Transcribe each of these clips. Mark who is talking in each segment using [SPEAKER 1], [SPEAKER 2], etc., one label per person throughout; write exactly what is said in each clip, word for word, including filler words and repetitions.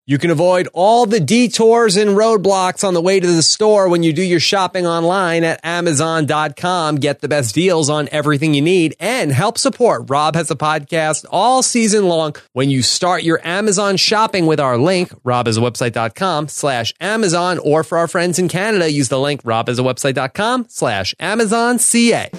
[SPEAKER 1] You can avoid all the detours and roadblocks on the way to the store when you do your shopping online at amazon dot com. Get the best deals on everything you need and help support Rob Has a Podcast all season long when you start your Amazon shopping with our link, rob has a website dot com slash Amazon, or for our friends in Canada, use the link rob has a website dot com slash Amazon C A.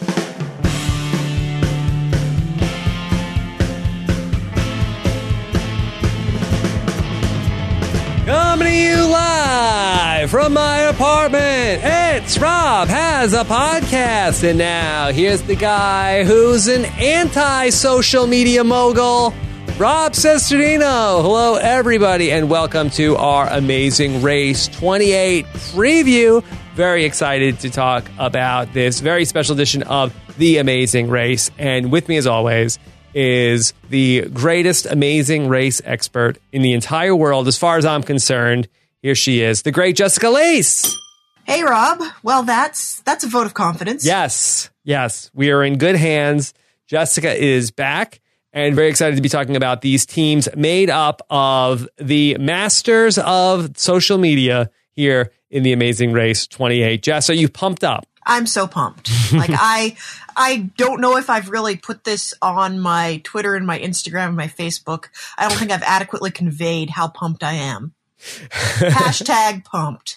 [SPEAKER 1] Coming to you live from my apartment, it's Rob Has a Podcast. And now here's the guy who's an anti-social media mogul, Rob Cesternino. Hello, everybody, and welcome to our Amazing Race twenty-eight preview. Very excited to talk about this very special edition of The Amazing Race. And with me, as always, is the greatest Amazing Race expert in the entire world, as far as I'm concerned. Here she is, the great Jessica Lace.
[SPEAKER 2] Hey, Rob. Well, that's that's a vote of confidence.
[SPEAKER 1] Yes, yes. We are in good hands. Jessica is back, and very excited to be talking about these teams made up of the masters of social media here in the Amazing Race twenty-eight. Jess, are you pumped up?
[SPEAKER 2] I'm so pumped. Like, I I don't know if I've really put this on my Twitter and my Instagram and my Facebook. I don't think I've adequately conveyed how pumped I am. Hashtag pumped.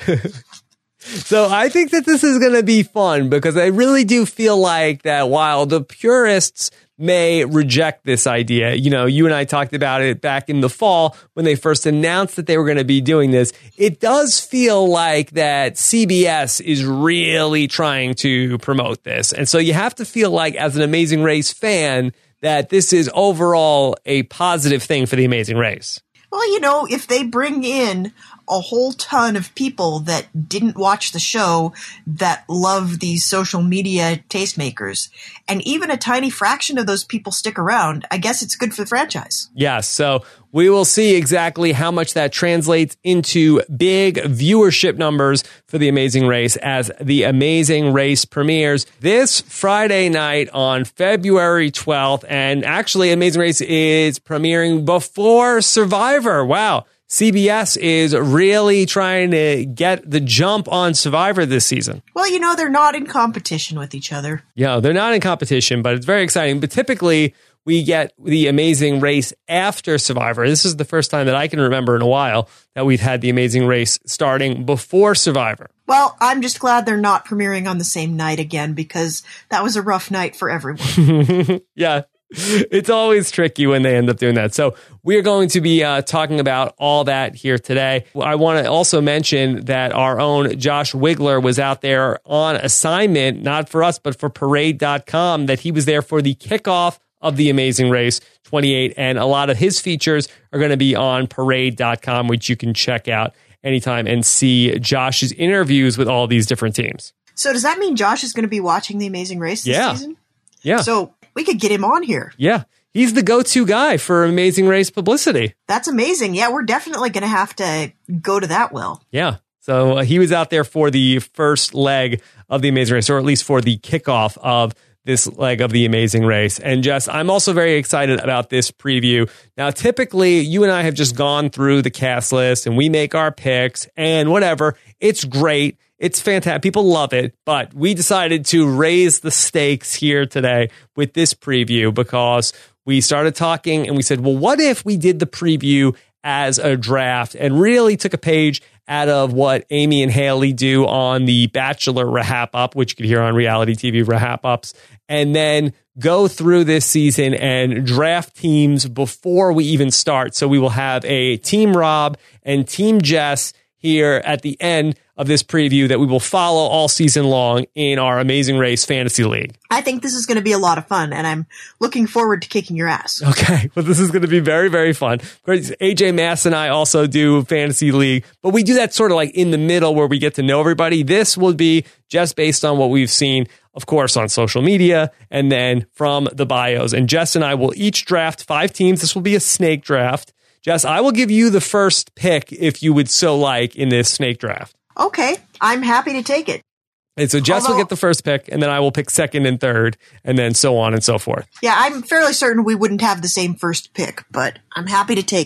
[SPEAKER 1] So I think that this is going to be fun because I really do feel like that while the purists may reject this idea, you know, you and I talked about it back in the fall when they first announced that they were going to be doing this. It does feel like that C B S is really trying to promote this. And so you have to feel like, as an Amazing Race fan, that this is overall a positive thing for the Amazing Race.
[SPEAKER 2] Well, you know, if they bring in a whole ton of people that didn't watch the show that love these social media tastemakers, and even a tiny fraction of those people stick around, I guess it's good for the franchise.
[SPEAKER 1] Yes, so we will see exactly how much that translates into big viewership numbers for The Amazing Race as The Amazing Race premieres this Friday night on February twelfth. And actually, Amazing Race is premiering before Survivor. Wow. C B S is really trying to get the jump on Survivor this season.
[SPEAKER 2] Well, you know, they're not in competition with each other.
[SPEAKER 1] Yeah, they're not in competition, but it's very exciting. But typically, we get The Amazing Race after Survivor. This is the first time that I can remember in a while that we've had The Amazing Race starting before Survivor.
[SPEAKER 2] Well, I'm just glad they're not premiering on the same night again, because that was a rough night for everyone.
[SPEAKER 1] Yeah. It's always tricky when they end up doing that. So we're going to be uh, talking about all that here today. I want to also mention that our own Josh Wigler was out there on assignment, not for us, but for parade dot com, that he was there for the kickoff of The Amazing Race twenty-eight. And a lot of his features are going to be on parade dot com, which you can check out anytime and see Josh's interviews with all these different teams.
[SPEAKER 2] So does that mean Josh is going to be watching The Amazing Race this
[SPEAKER 1] yeah.
[SPEAKER 2] season?
[SPEAKER 1] Yeah.
[SPEAKER 2] So we could get him on here.
[SPEAKER 1] Yeah. He's the go-to guy for Amazing Race publicity.
[SPEAKER 2] That's amazing. Yeah, we're definitely going to have to go to that well.
[SPEAKER 1] Yeah. So uh, he was out there for the first leg of The Amazing Race, or at least for the kickoff of this leg of The Amazing Race. And Jess, I'm also very excited about this preview. Now, typically, you and I have just gone through the cast list and we make our picks and whatever. It's great. It's fantastic. People love it. But we decided to raise the stakes here today with this preview because we started talking and we said, well, what if we did the preview as a draft and really took a page out of what Amy and Haley do on the Bachelor Wrap Up, which you could hear on reality T V Wrap Ups, and then go through this season and draft teams before we even start. So we will have a Team Rob and Team Jess here at the end of this preview that we will follow all season long in our Amazing Race Fantasy League.
[SPEAKER 2] I think this is going to be a lot of fun, and I'm looking forward to kicking your ass.
[SPEAKER 1] Okay, well, this is going to be very, very fun. Of course, A J Mass and I also do Fantasy League, but we do that sort of like in the middle where we get to know everybody. This will be just based on what we've seen, of course, on social media and then from the bios. And Jess and I will each draft five teams. This will be a snake draft. Jess, I will give you the first pick if you would so like in this snake draft.
[SPEAKER 2] Okay, I'm happy to take it.
[SPEAKER 1] And so Jess
[SPEAKER 2] Although,
[SPEAKER 1] will get the first pick, and then I will pick second and third, and then so on and so forth.
[SPEAKER 2] Yeah, I'm fairly certain we wouldn't have the same first pick, but I'm happy to take it.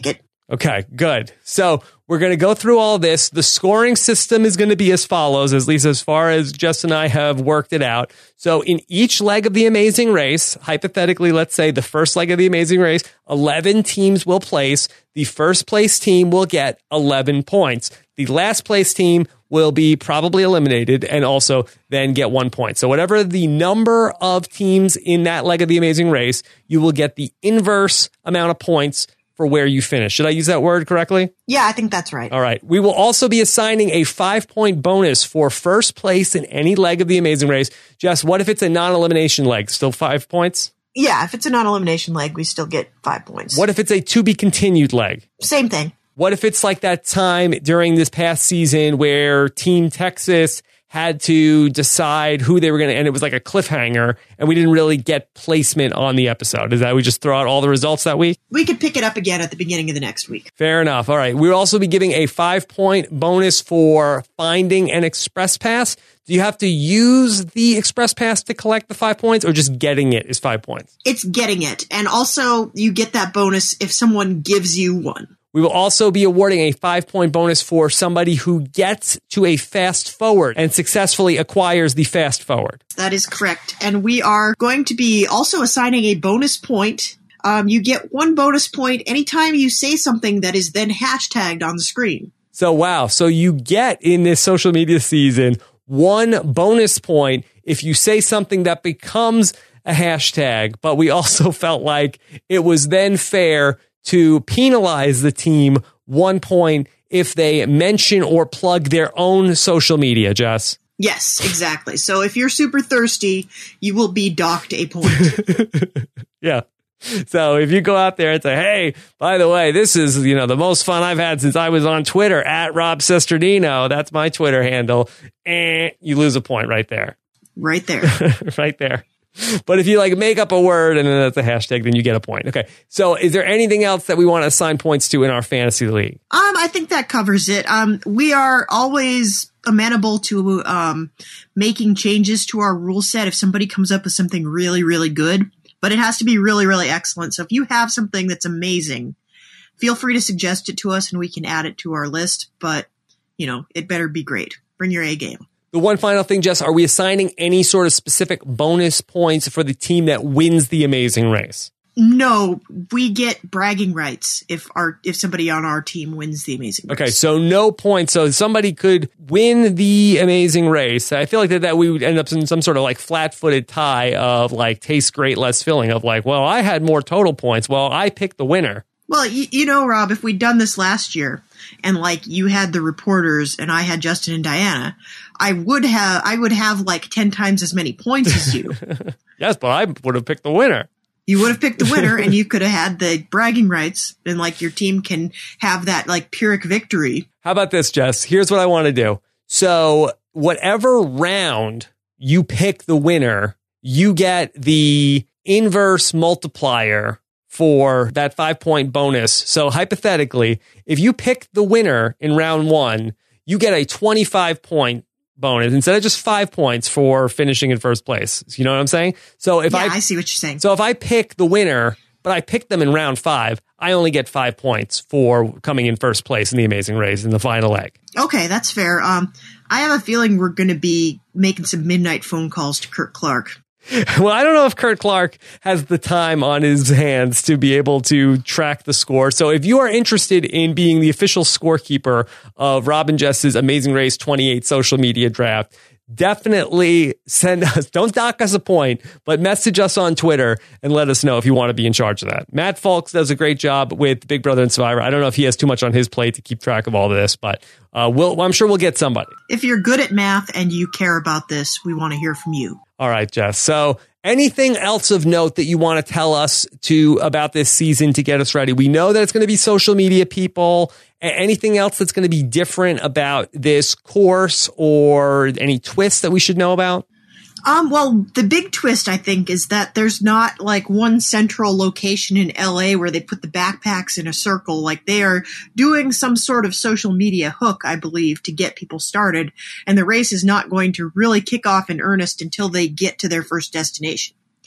[SPEAKER 1] Okay, good. So we're going to go through all this. The scoring system is going to be as follows, at least as far as Jess and I have worked it out. So in each leg of the Amazing Race, hypothetically, let's say the first leg of the Amazing Race, eleven teams will place. The first place team will get eleven points. The last place team will be probably eliminated and also then get one point. So whatever the number of teams in that leg of the Amazing Race, you will get the inverse amount of points for where you finish. Should I use that word correctly?
[SPEAKER 2] Yeah, I think that's right.
[SPEAKER 1] All right. We will also be assigning a five-point bonus for first place in any leg of the Amazing Race. Jess, what if it's a non-elimination leg? Still five points?
[SPEAKER 2] Yeah, if it's a non-elimination leg, we still get five points.
[SPEAKER 1] What if it's a to-be-continued leg?
[SPEAKER 2] Same thing.
[SPEAKER 1] What if it's like that time during this past season where Team Texas had to decide who they were going to, and it was like a cliffhanger, and we didn't really get placement on the episode? Is that we just throw out all the results that week?
[SPEAKER 2] We could pick it up again at the beginning of the next week.
[SPEAKER 1] Fair enough. All right. We'll also be giving a five-point bonus for finding an Express Pass. Do you have to use the Express Pass to collect the five points, or just getting it is five points?
[SPEAKER 2] It's getting it. And also, you get that bonus if someone gives you one.
[SPEAKER 1] We will also be awarding a five-point bonus for somebody who gets to a fast forward and successfully acquires the fast forward.
[SPEAKER 2] That is correct. And we are going to be also assigning a bonus point. Um, you get one bonus point anytime you say something that is then hashtagged on the screen.
[SPEAKER 1] So, wow. So you get in this social media season one bonus point if you say something that becomes a hashtag. But we also felt like it was then fair to penalize the team one point if they mention or plug their own social media, Jess.
[SPEAKER 2] Yes, exactly. So if you're super thirsty, you will be docked a point.
[SPEAKER 1] Yeah. So if you go out there and say, hey, by the way, this is, you know, the most fun I've had since I was on Twitter, at Rob Sesternino. That's my Twitter handle. And you lose a point right there.
[SPEAKER 2] Right there.
[SPEAKER 1] Right there. But if you like make up a word and then that's a hashtag, then you get a point. Okay. So is there anything else that we want to assign points to in our fantasy league?
[SPEAKER 2] Um, I think that covers it. Um, we are always amenable to um, making changes to our rule set if somebody comes up with something really, really good. But it has to be really, really excellent. So if you have something that's amazing, feel free to suggest it to us and we can add it to our list. But, you know, it better be great. Bring your A game.
[SPEAKER 1] The one final thing, Jess, are we assigning any sort of specific bonus points for the team that wins the Amazing Race?
[SPEAKER 2] No, we get bragging rights if our if somebody on our team wins the Amazing Race.
[SPEAKER 1] Okay, so no points. So somebody could win the Amazing Race. I feel like that, that we would end up in some sort of like flat-footed tie of like tastes great, less filling of like, well, I had more total points. Well, I picked the winner.
[SPEAKER 2] Well, you, you know, Rob, if we'd done this last year and like you had the reporters and I had Justin and Diana, I would have I would have like ten times as many points as you.
[SPEAKER 1] Yes, but I would have picked the winner.
[SPEAKER 2] You would have picked the winner and you could have had the bragging rights and like your team can have that like Pyrrhic victory.
[SPEAKER 1] How about this, Jess? Here's what I want to do. So whatever round you pick the winner, you get the inverse multiplier for that five point bonus. So hypothetically, if you pick the winner in round one, you get a twenty-five point bonus instead of just five points for finishing in first place. You know what I'm saying? So if
[SPEAKER 2] yeah,
[SPEAKER 1] I,
[SPEAKER 2] I see what you're saying.
[SPEAKER 1] So if I pick the winner, but I picked them in round five, I only get five points for coming in first place in the Amazing Race in the final leg.
[SPEAKER 2] Okay, that's fair. Um, I have a feeling we're going to be making some midnight phone calls to Kurt Clark.
[SPEAKER 1] Well, I don't know if Kurt Clark has the time on his hands to be able to track the score. So if you are interested in being the official scorekeeper of Rob and Jess's Amazing Race twenty-eight social media draft, definitely send us, don't dock us a point, but message us on Twitter and let us know if you want to be in charge of that. Matt Fulks does a great job with Big Brother and Survivor. I don't know if he has too much on his plate to keep track of all of this, but uh, we'll, I'm sure we'll get somebody.
[SPEAKER 2] If you're good at math and you care about this, we want to hear from you.
[SPEAKER 1] All right, Jess. So anything else of note that you want to tell us to about this season to get us ready? We know that it's going to be social media people. Anything else that's going to be different about this course or any twists that we should know about?
[SPEAKER 2] Um, well, the big twist, I think, is that there's not like one central location in L A where they put the backpacks in a circle. Like they are doing some sort of social media hook, I believe, to get people started. And the race is not going to really kick off in earnest until they get to their first destination.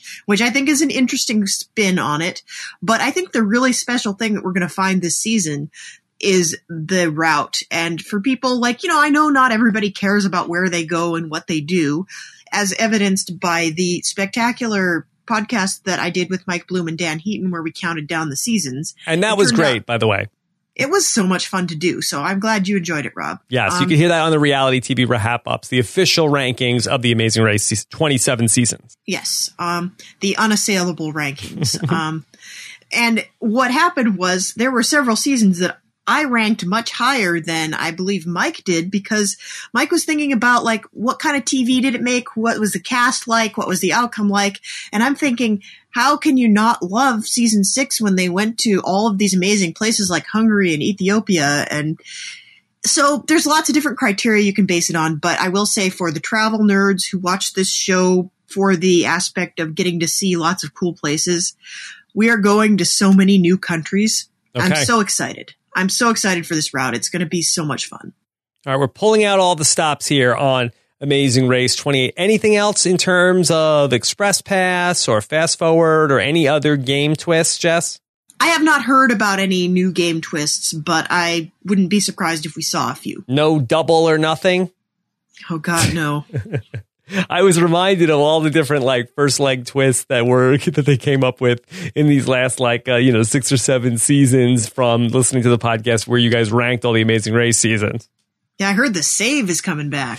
[SPEAKER 2] which I think is an interesting spin on it. But I think the really special thing that we're going to find this season is the route. And for people like, you know, I know not everybody cares about where they go and what they do, as evidenced by the spectacular podcast that I did with Mike Bloom and Dan Heaton, where we counted down the seasons.
[SPEAKER 1] And that
[SPEAKER 2] it
[SPEAKER 1] was great,
[SPEAKER 2] out,
[SPEAKER 1] by the way.
[SPEAKER 2] It was so much fun to do. So I'm glad you enjoyed it, Rob.
[SPEAKER 1] Yes,
[SPEAKER 2] um,
[SPEAKER 1] you can hear that on the Reality T V Wrap-Ups, the official rankings of The Amazing Race, twenty-seven seasons.
[SPEAKER 2] Yes, um, the unassailable rankings. um, and what happened was there were several seasons that I ranked much higher than I believe Mike did, because Mike was thinking about, like, what kind of T V did it make? What was the cast like? What was the outcome like? And I'm thinking, how can you not love season six when they went to all of these amazing places like Hungary and Ethiopia? And so there's lots of different criteria you can base it on. But I will say, for the travel nerds who watch this show for the aspect of getting to see lots of cool places, we are going to so many new countries. Okay. I'm so excited. I'm so excited for this route. It's going to be so much fun.
[SPEAKER 1] All right, we're pulling out all the stops here on Amazing Race twenty-eight. Anything else in terms of Express Pass or Fast Forward or any other game twists, Jess?
[SPEAKER 2] I have not heard about any new game twists, but I wouldn't be surprised if we saw a few.
[SPEAKER 1] No double or nothing?
[SPEAKER 2] Oh, God, no.
[SPEAKER 1] I was reminded of all the different like first leg twists that were that they came up with in these last like uh, you know six or seven seasons from listening to the podcast where you guys ranked all the Amazing Race seasons.
[SPEAKER 2] Yeah, I heard the save is coming back.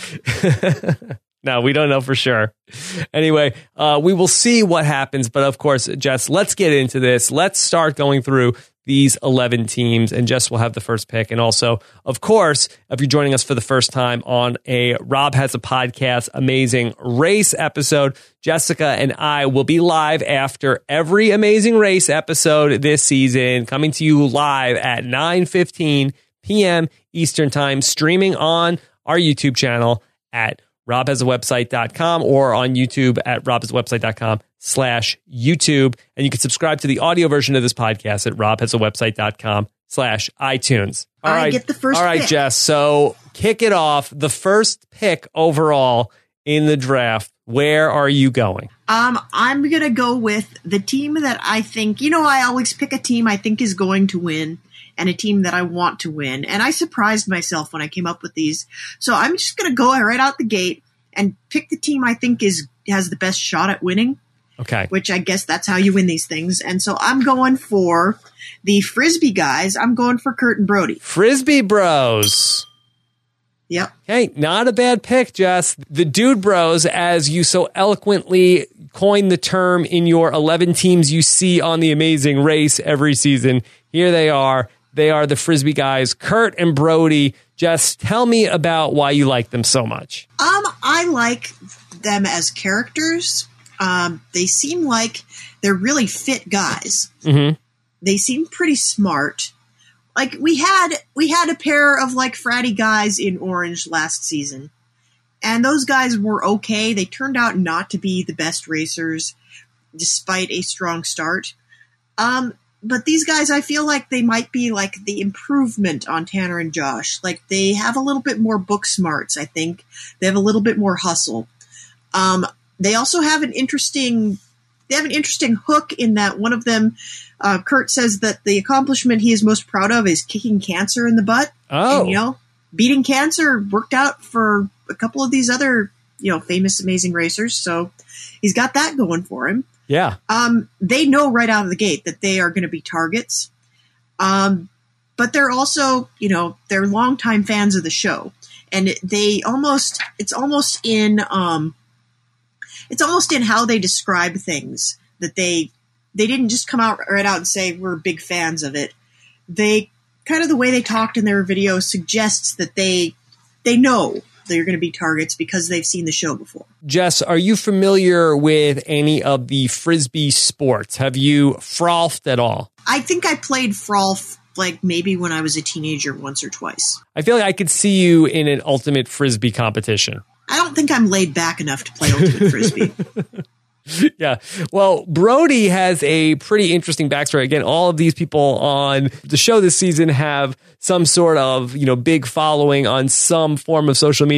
[SPEAKER 1] No, we don't know for sure. Anyway, uh, we will see what happens. But of course, Jess, let's get into this. Let's start going through these eleven teams, and Jess will have the first pick. And also, of course, if you're joining us for the first time on a Rob Has a Podcast Amazing Race episode, Jessica and I will be live after every Amazing Race episode this season, coming to you live at nine fifteen p.m. Eastern Time, streaming on our YouTube channel at rob has a website dot com or on YouTube at rob has a website dot com slash YouTube. And you can subscribe to the audio version of this podcast at rob has a website dot com slash iTunes.
[SPEAKER 2] All right, get the first
[SPEAKER 1] All right,
[SPEAKER 2] pick.
[SPEAKER 1] Jess. So kick it off. The first pick overall in the draft. Where are you going?
[SPEAKER 2] Um, I'm going to go with the team that I think, you know, I always pick a team I think is going to win and a team that I want to win. And I surprised myself when I came up with these. So I'm just going to go right out the gate and pick the team I think is has the best shot at winning.
[SPEAKER 1] Okay.
[SPEAKER 2] Which I guess that's how you win these things. And so I'm going for the Frisbee guys. I'm going for Kurt and Brody.
[SPEAKER 1] Frisbee Bros.
[SPEAKER 2] Yep.
[SPEAKER 1] Hey, not a bad pick, Jess. The Dude Bros, as you so eloquently coined the term in your eleven teams you see on The Amazing Race every season. Here they are. They are the Frisbee guys, Kurt and Brody. Jess, tell me about why you like them so much.
[SPEAKER 2] Um, I like them as characters. Um, they seem like they're really fit guys.
[SPEAKER 1] Mm-hmm.
[SPEAKER 2] They seem pretty smart. Like we had, we had a pair of like fratty guys in Orange last season, and those guys were okay. They turned out not to be the best racers, despite a strong start. Um, but these guys, I feel like they might be like the improvement on Tanner and Josh. Like they have a little bit more book smarts. I think they have a little bit more hustle. Um, They also have an interesting, they have an interesting hook in that one of them, uh, Kurt says that the accomplishment he is most proud of is kicking cancer in the butt.
[SPEAKER 1] Oh.
[SPEAKER 2] And, you know, beating cancer worked out for a couple of these other, you know, famous, amazing racers. So he's got that going for him.
[SPEAKER 1] Yeah.
[SPEAKER 2] Um, they know right out of the gate that they are going to be targets. Um, but they're also, you know, they're longtime fans of the show, and they almost, it's almost in, um, It's almost in how they describe things that they they didn't just come out right out and say we're big fans of it. They kind of the way they talked in their video suggests that they they know they're going to be targets because they've seen the show before.
[SPEAKER 1] Jess, are you familiar with any of the Frisbee sports? Have you frolfed at all?
[SPEAKER 2] I think I played Frolf like maybe when I was a teenager once or twice.
[SPEAKER 1] I feel like I could see you in an ultimate Frisbee competition.
[SPEAKER 2] I don't think I'm laid back enough to play Ultimate Frisbee.
[SPEAKER 1] Yeah. Well, Brody has a pretty interesting backstory. Again, all of these people on the show this season have some sort of, you know, big following on some form of social media.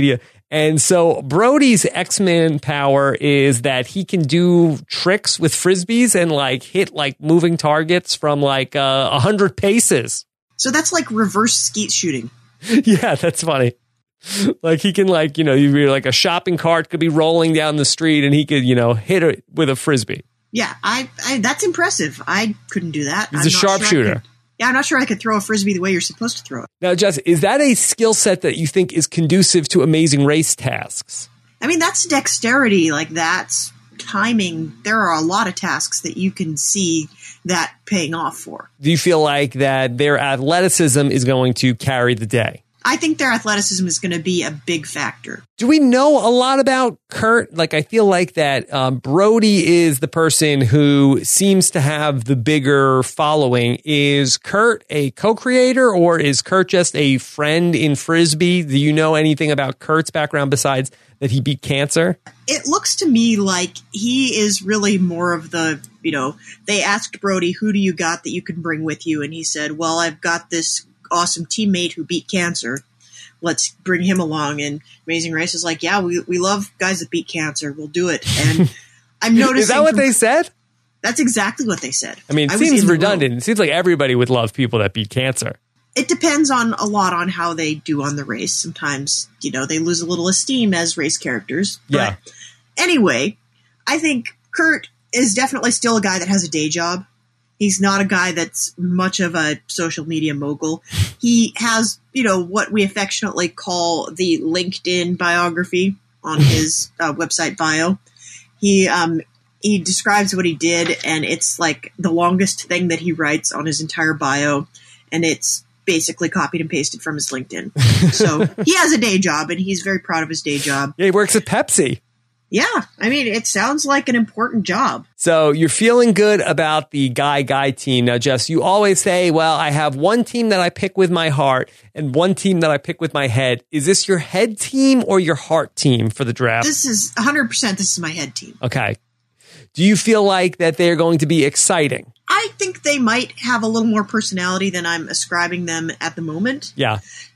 [SPEAKER 1] And so Brody's X-Men power is that he can do tricks with Frisbees and like hit like moving targets from like a uh, hundred paces.
[SPEAKER 2] So that's like reverse skeet shooting.
[SPEAKER 1] Yeah, that's funny. Like he can like, you know, you be like a shopping cart could be rolling down the street and he could, you know, hit it with a Frisbee.
[SPEAKER 2] Yeah, I, I that's impressive. I couldn't do that.
[SPEAKER 1] He's
[SPEAKER 2] I'm
[SPEAKER 1] a sharpshooter.
[SPEAKER 2] Sure yeah, I'm not sure I could throw a Frisbee the way you're supposed to throw it.
[SPEAKER 1] Now, Jess, is that a skill set that you think is conducive to Amazing Race tasks?
[SPEAKER 2] I mean, that's dexterity. Like, that's timing. There are a lot of tasks that you can see that paying off for.
[SPEAKER 1] Do you feel like that their athleticism is going to carry the day?
[SPEAKER 2] I think their athleticism is going to be a big factor.
[SPEAKER 1] Do we know a lot about Kurt? Like, I feel like that um, Brody is the person who seems to have the bigger following. Is Kurt a co-creator or is Kurt just a friend in Frisbee? Do you know anything about Kurt's background besides that he beat cancer?
[SPEAKER 2] It looks to me like he is really more of the, you know, they asked Brody, who do you got that you can bring with you? And he said, well, I've got this awesome teammate who beat cancer. Let's bring him along. And Amazing Race is like, yeah, we we love guys that beat cancer. We'll do it. And I'm noticing.
[SPEAKER 1] Is that what
[SPEAKER 2] from,
[SPEAKER 1] they said?
[SPEAKER 2] That's exactly what they said.
[SPEAKER 1] I mean, it
[SPEAKER 2] I
[SPEAKER 1] seems redundant. It seems like everybody would love people that beat cancer.
[SPEAKER 2] It depends on a lot on how they do on the race. Sometimes, you know, they lose a little esteem as race characters. But
[SPEAKER 1] yeah.
[SPEAKER 2] Anyway, I think Kurt is definitely still a guy that has a day job. He's not a guy that's much of a social media mogul. He has, you know, what we affectionately call the LinkedIn biography on his uh, website bio. He um, he describes what he did, and it's like the longest thing that he writes on his entire bio, and it's basically copied and pasted from his LinkedIn. So he has a day job, and he's very proud of his day job.
[SPEAKER 1] Yeah, he works at Pepsi.
[SPEAKER 2] Yeah, I mean, it sounds like an important job.
[SPEAKER 1] So you're feeling good about the Guy Guy team. Now, Jess, you always say, well, I have one team that I pick with my heart and one team that I pick with my head. Is this your head team or your heart team for the draft?
[SPEAKER 2] This is one hundred percent this is my head team.
[SPEAKER 1] Okay. Do you feel like that they're going to be exciting?
[SPEAKER 2] I think they might have a little more personality than I'm ascribing them at the moment.
[SPEAKER 1] Yeah.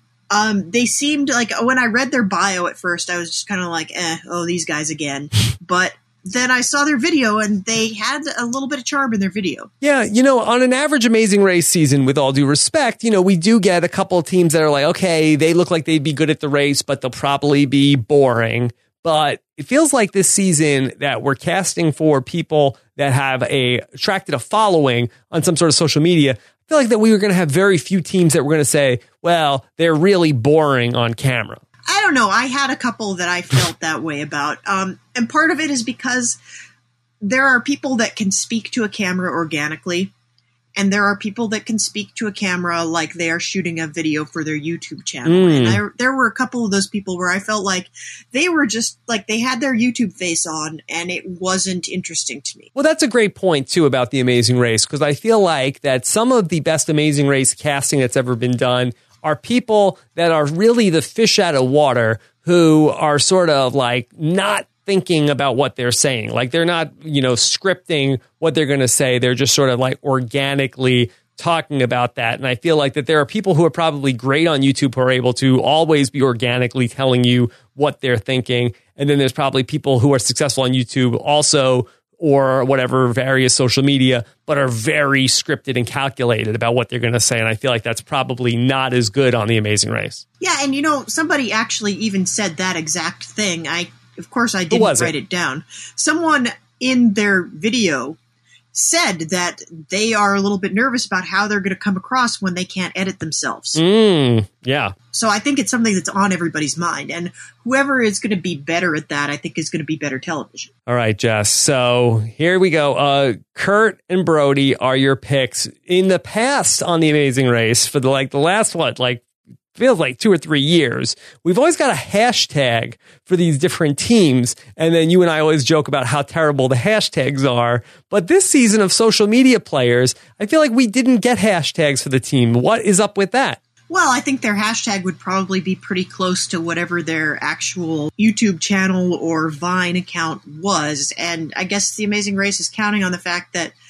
[SPEAKER 2] Um, they seemed like when I read their bio at first, I was just kind of like, eh, oh, these guys again. But then I saw their video and they had a little bit of charm in their video.
[SPEAKER 1] Yeah. You know, on an average Amazing Race season, with all due respect, you know, we do get a couple of teams that are like, okay, they look like they'd be good at the race, but they'll probably be boring. But it feels like this season that we're casting for people that have a attracted a following on some sort of social media. I feel like that we were going to have very few teams that were going to say, well, they're really boring on camera.
[SPEAKER 2] I don't know. I had a couple that I felt that way about. Um, and part of it is because there are people that can speak to a camera organically. And there are people that can speak to a camera like they are shooting a video for their YouTube channel. Mm. And I, there were a couple of those people where I felt like they were just like they had their YouTube face on and it wasn't interesting to me.
[SPEAKER 1] Well, that's a great point, too, about The Amazing Race, because I feel like that some of the best Amazing Race casting that's ever been done are people that are really the fish out of water who are sort of like not thinking about what they're saying. Like they're not, you know, scripting what they're going to say. They're just sort of like organically talking about that. And I feel like that there are people who are probably great on YouTube who are able to always be organically telling you what they're thinking. And then there's probably people who are successful on YouTube also, or whatever, various social media, but are very scripted and calculated about what they're going to say. And I feel like that's probably not as good on The Amazing Race.
[SPEAKER 2] Yeah. And, you know, somebody actually even said that exact thing. I, Of course, I didn't write it? it down. Someone in their video said that they are a little bit nervous about how they're going to come across when they can't edit themselves.
[SPEAKER 1] Mm, yeah.
[SPEAKER 2] So I think it's something that's on everybody's mind. And whoever is going to be better at that, I think is going to be better television.
[SPEAKER 1] All right, Jess. So here we go. Uh, Kurt and Brody are your picks. In the past on The Amazing Race, for the like the last, what, like, feels like two or three years, we've always got a hashtag for these different teams. And then you and I always joke about how terrible the hashtags are. But this season of social media players, I feel like we didn't get hashtags for the team. What is up with that?
[SPEAKER 2] Well, I think their hashtag would probably be pretty close to whatever their actual YouTube channel or Vine account was. And I guess The Amazing Race is counting on the fact that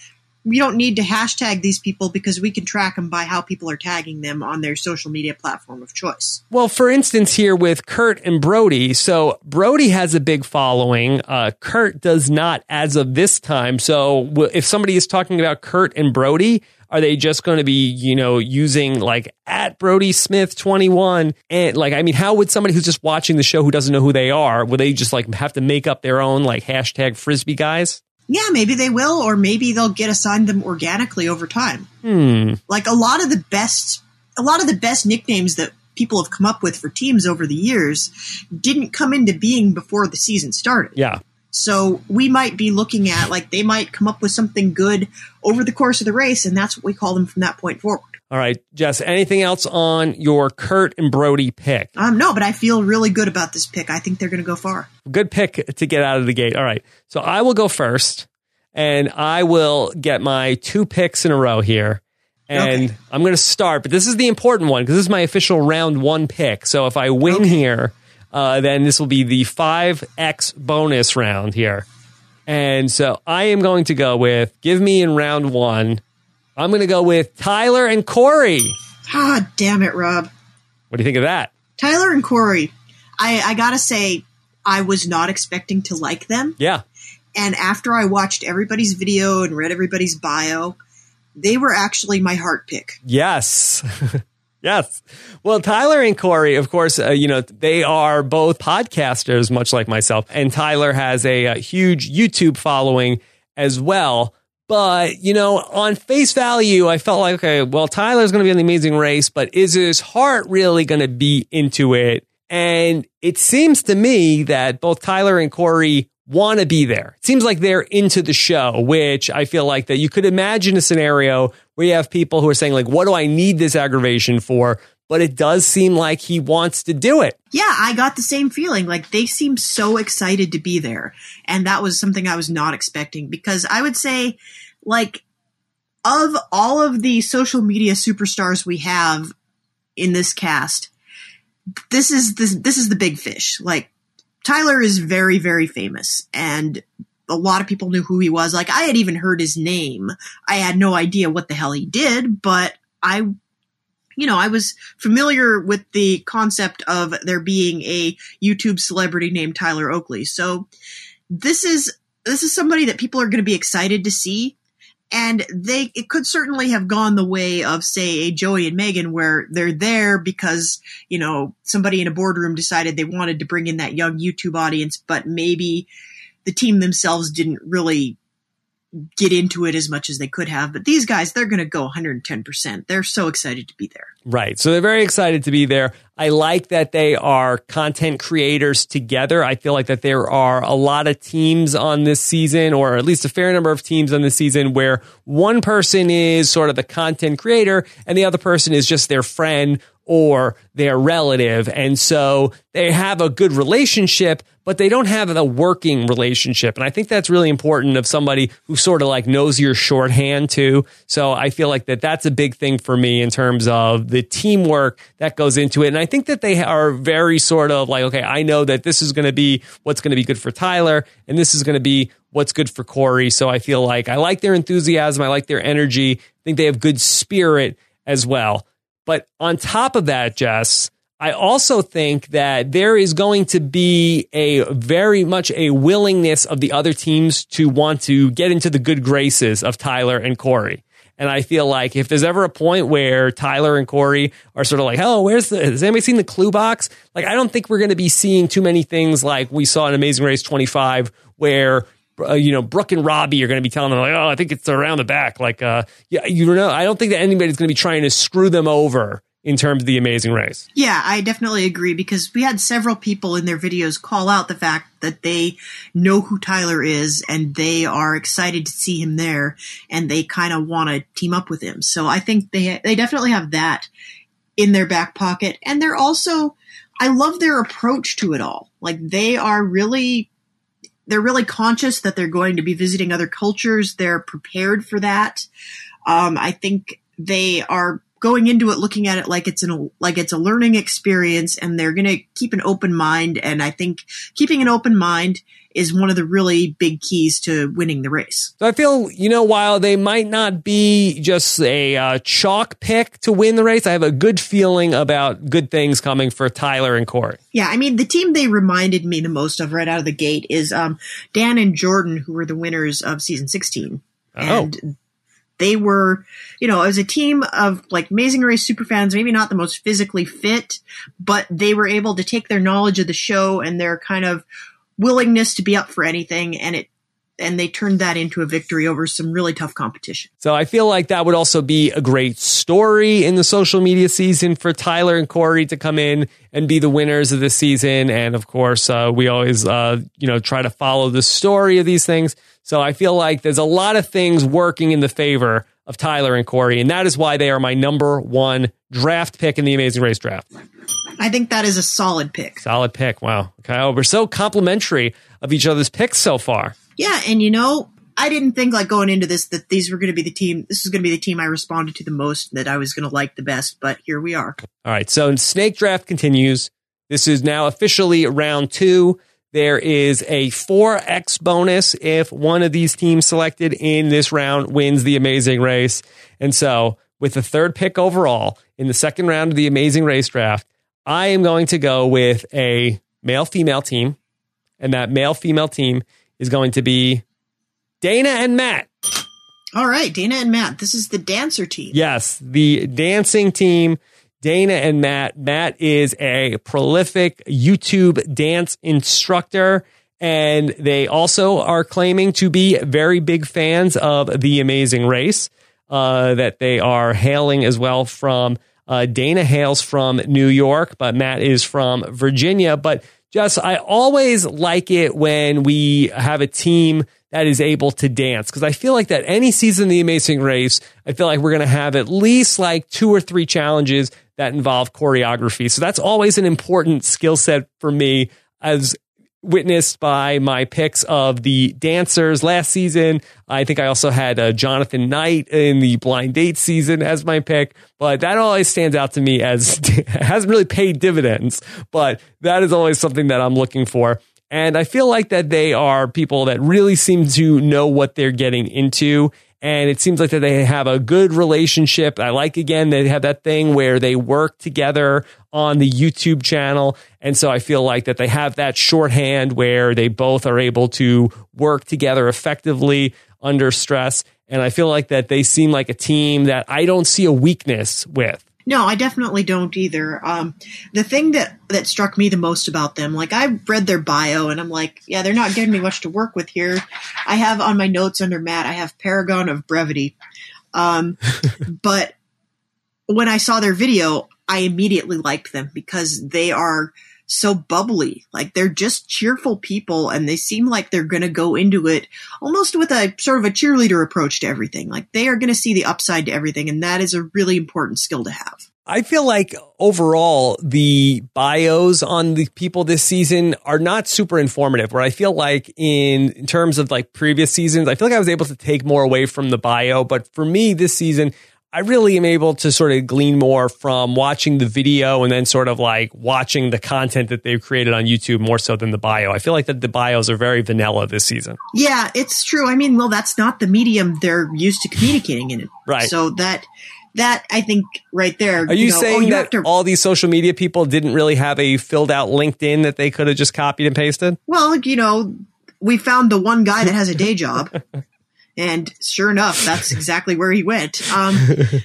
[SPEAKER 2] we don't need to hashtag these people because we can track them by how people are tagging them on their social media platform of choice.
[SPEAKER 1] Well, for instance, here with Kurt and Brody. So Brody has a big following. Uh, Kurt does not as of this time. So w- if somebody is talking about Kurt and Brody, are they just going to be, you know, using like at Brody Smith twenty-one? And like, I mean, how would somebody who's just watching the show who doesn't know who they are, would they just like have to make up their own like hashtag Frisbee guys?
[SPEAKER 2] Yeah, maybe they will, or maybe they'll get assigned them organically over time.
[SPEAKER 1] Hmm.
[SPEAKER 2] Like a lot of the best, a lot of the best nicknames that people have come up with for teams over the years didn't come into being before the season started.
[SPEAKER 1] Yeah.
[SPEAKER 2] So we might be looking at, like, they might come up with something good over the course of the race, and that's what we call them from that point forward.
[SPEAKER 1] All right, Jess, anything else on your Kurt and Brody pick?
[SPEAKER 2] Um, no, but I feel really good about this pick. I think they're going to go far.
[SPEAKER 1] Good pick to get out of the gate. All right, so I will go first, and I will get my two picks in a row here. And okay. I'm going to start, but this is the important one because this is my official round one pick. So if I win okay. here, uh, then this will be the five X bonus round here. And so I am going to go with, give me in round one, I'm going to go with Tyler and Corey.
[SPEAKER 2] Ah, damn it, Rob.
[SPEAKER 1] What do you think of that?
[SPEAKER 2] Tyler and Corey, I, I got to say, I was not expecting to like them.
[SPEAKER 1] Yeah.
[SPEAKER 2] And after I watched everybody's video and read everybody's bio, they were actually my heart pick.
[SPEAKER 1] Yes. Yes. Well, Tyler and Corey, of course, uh, you know, they are both podcasters, much like myself. And Tyler has a, a huge YouTube following as well. But, you know, on face value, I felt like, okay, well, Tyler's going to be on The Amazing Race, but is his heart really going to be into it? And it seems to me that both Tyler and Corey want to be there. It seems like they're into the show, which I feel like that you could imagine a scenario where you have people who are saying, like, what do I need this aggravation for? But it does seem like he wants to do it.
[SPEAKER 2] Yeah, I got the same feeling. Like, they seem so excited to be there. And that was something I was not expecting, because I would say, like, of all of the social media superstars we have in this cast, this is the, this is the big fish. Like, Tyler is very, very famous, and a lot of people knew who he was. Like, I had even heard his name. I had no idea what the hell he did, but I, you know, I was familiar with the concept of there being a YouTube celebrity named Tyler Oakley. So this is, this is somebody that people are going to be excited to see. And they, it could certainly have gone the way of, say, a Joey and Megan, where they're there because, you know, somebody in a boardroom decided they wanted to bring in that young YouTube audience, but maybe the team themselves didn't really get into it as much as they could have. But these guys, they're going to go one hundred ten percent. They're so excited to be there.
[SPEAKER 1] Right. So they're very excited to be there. I like that they are content creators together. I feel like that there are a lot of teams on this season, or at least a fair number of teams on this season, where one person is sort of the content creator and the other person is just their friend or their relative. And so they have a good relationship, but they don't have a working relationship. And I think that's really important of somebody who sort of like knows your shorthand too. So I feel like that that's a big thing for me in terms of the teamwork that goes into it. And I think that they are very sort of like, okay, I know that this is going to be what's going to be good for Tyler, and this is going to be what's good for Corey. So I feel like I like their enthusiasm. I like their energy. I think they have good spirit as well. But on top of that, Jess, I also think that there is going to be a very much a willingness of the other teams to want to get into the good graces of Tyler and Corey. And I feel like if there's ever a point where Tyler and Corey are sort of like, oh, where's the, has anybody seen the clue box? Like, I don't think we're going to be seeing too many things like we saw in Amazing Race twenty-five, where Uh, you know, Brooke and Robbie are going to be telling them, like, oh, I think it's around the back. Like, uh, yeah, you know, I don't think that anybody's going to be trying to screw them over in terms of the Amazing Race.
[SPEAKER 2] Yeah, I definitely agree, because we had several people in their videos call out the fact that they know who Tyler is and they are excited to see him there, and they kind of want to team up with him. So I think they they definitely have that in their back pocket. And they're also, I love their approach to it all. Like, they are really... They're really conscious that they're going to be visiting other cultures. They're prepared for that. Um, I think they are going into it looking at it like it's an like it's a learning experience, and they're going to keep an open mind. And I think keeping an open mind is one of the really big keys to winning the race.
[SPEAKER 1] So I feel, you know, while they might not be just a uh, chalk pick to win the race, I have a good feeling about good things coming for Tyler and Corey.
[SPEAKER 2] Yeah, I mean, the team they reminded me the most of right out of the gate is um, Dan and Jordan, who were the winners of season sixteen.
[SPEAKER 1] Oh.
[SPEAKER 2] And they were, you know, it was a team of like Amazing Race superfans, maybe not the most physically fit, but they were able to take their knowledge of the show and their kind of willingness to be up for anything, and it and they turned that into a victory over some really tough competition.
[SPEAKER 1] So I feel like that would also be a great story in the social media season for Tyler and Corey to come in and be the winners of this season. And of course, uh, we always, uh, you know, try to follow the story of these things. So I feel like there's a lot of things working in the favor of Tyler and Corey, and that is why they are my number one draft pick in the Amazing Race draft.
[SPEAKER 2] I think that is a solid pick.
[SPEAKER 1] Solid pick. Wow. Okay. Oh, we're so complimentary of each other's picks so far.
[SPEAKER 2] Yeah. And you know, I didn't think like going into this that these were going to be the team. This was going to be the team I responded to the most, that I was going to like the best. But here we are.
[SPEAKER 1] All right. So snake draft continues. This is now officially round two. There is a four X bonus if one of these teams selected in this round wins the Amazing Race. And so with the third pick overall in the second round of the Amazing Race draft, I am going to go with a male-female team, and that male-female team is going to be Dana and Matt.
[SPEAKER 2] All right, Dana and Matt. This is the dancer team.
[SPEAKER 1] Yes, the dancing team, Dana and Matt. Matt is a prolific YouTube dance instructor, and they also are claiming to be very big fans of The Amazing Race, uh, that they are hailing as well from Uh, Dana hails from New York, but Matt is from Virginia. But just, I always like it when we have a team that is able to dance, because I feel like that any season of The Amazing Race, I feel like we're going to have at least like two or three challenges that involve choreography. So that's always an important skill set for me, as witnessed by my picks of the dancers last season. I think I also had uh, Jonathan Knight in the blind date season as my pick, but that always stands out to me as it hasn't really paid dividends, but that is always something that I'm looking for. And I feel like that they are people that really seem to know what they're getting into. And it seems like that they have a good relationship. I like, again, they have that thing where they work together on the YouTube channel. And so I feel like that they have that shorthand where they both are able to work together effectively under stress. And I feel like that they seem like a team that I don't see a weakness with.
[SPEAKER 2] No, I definitely don't either. Um, the thing that, that struck me the most about them, like I read their bio and I'm like, yeah, they're not giving me much to work with here. I have on my notes under Matt, I have Paragon of Brevity. Um, but when I saw their video, I immediately liked them because they are so bubbly. Like they're just cheerful people, and they seem like they're going to go into it almost with a sort of a cheerleader approach to everything. Like they are going to see the upside to everything. And that is a really important skill to have.
[SPEAKER 1] I feel like overall the bios on the people this season are not super informative, where I feel like in, in terms of like previous seasons, I feel like I was able to take more away from the bio. But for me this season, I really am able to sort of glean more from watching the video and then sort of like watching the content that they've created on YouTube more so than the bio. I feel like that the bios are very vanilla this season.
[SPEAKER 2] Yeah, it's true. I mean, well, that's not the medium they're used to communicating in.
[SPEAKER 1] Right.
[SPEAKER 2] So that, that I think right there.
[SPEAKER 1] Are you,
[SPEAKER 2] you know,
[SPEAKER 1] saying
[SPEAKER 2] oh, you
[SPEAKER 1] that
[SPEAKER 2] to,
[SPEAKER 1] all these social media people didn't really have a filled out LinkedIn that they could have just copied and pasted?
[SPEAKER 2] Well, you know, we found the one guy that has a day job. And sure enough, that's exactly where he went. Um,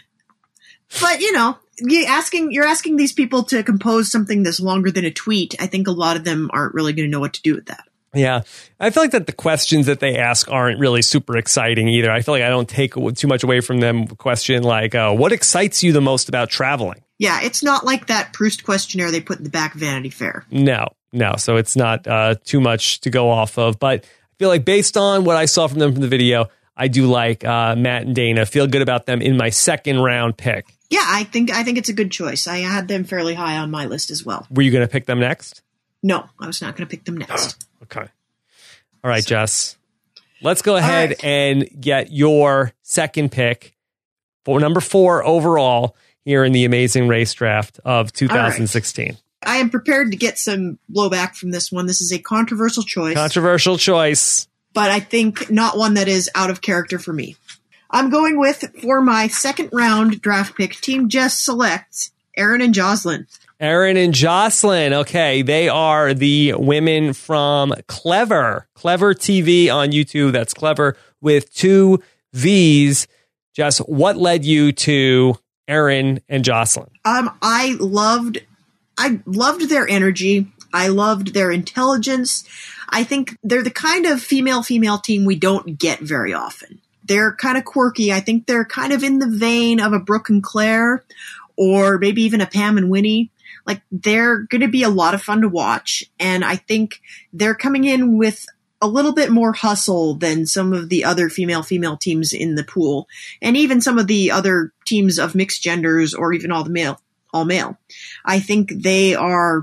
[SPEAKER 2] but you know, you asking you're asking these people to compose something that's longer than a tweet. I think a lot of them aren't really going to know what to do with that.
[SPEAKER 1] Yeah, I feel like that the questions that they ask aren't really super exciting either. I feel like I don't take too much away from them. Question like, uh, "What excites you the most about traveling?"
[SPEAKER 2] Yeah, it's not like that Proust questionnaire they put in the back of Vanity Fair.
[SPEAKER 1] No, no. So it's not uh, too much to go off of. But I feel like based on what I saw from them from the video, I do like uh, Matt and Dana. Feel good about them in my second round pick.
[SPEAKER 2] Yeah, I think I think it's a good choice. I had them fairly high on my list as well.
[SPEAKER 1] Were you going to pick them next?
[SPEAKER 2] No, I was not going to pick them next.
[SPEAKER 1] Okay. All right, so, Jess. Let's go ahead
[SPEAKER 2] right.
[SPEAKER 1] and get your second pick for number four overall here in the Amazing Race draft of two thousand sixteen.
[SPEAKER 2] Right. I am prepared to get some blowback from this one. This is a controversial choice.
[SPEAKER 1] Controversial choice.
[SPEAKER 2] But I think not one that is out of character for me. I'm going with, for my second round draft pick, Team Jess selects Erin and Jocelyn.
[SPEAKER 1] Erin and Jocelyn. Okay, they are the women from Clever. Clever T V on YouTube. That's Clever with two V's. Jess, what led you to Erin and Jocelyn?
[SPEAKER 2] Um, I loved, I loved their energy. I loved their intelligence. I think they're the kind of female-female team we don't get very often. They're kind of quirky. I think they're kind of in the vein of a Brooke and Claire, or maybe even a Pam and Winnie. Like, they're going to be a lot of fun to watch. And I think they're coming in with a little bit more hustle than some of the other female-female teams in the pool. And even some of the other teams of mixed genders, or even all the male, all male. I think they are,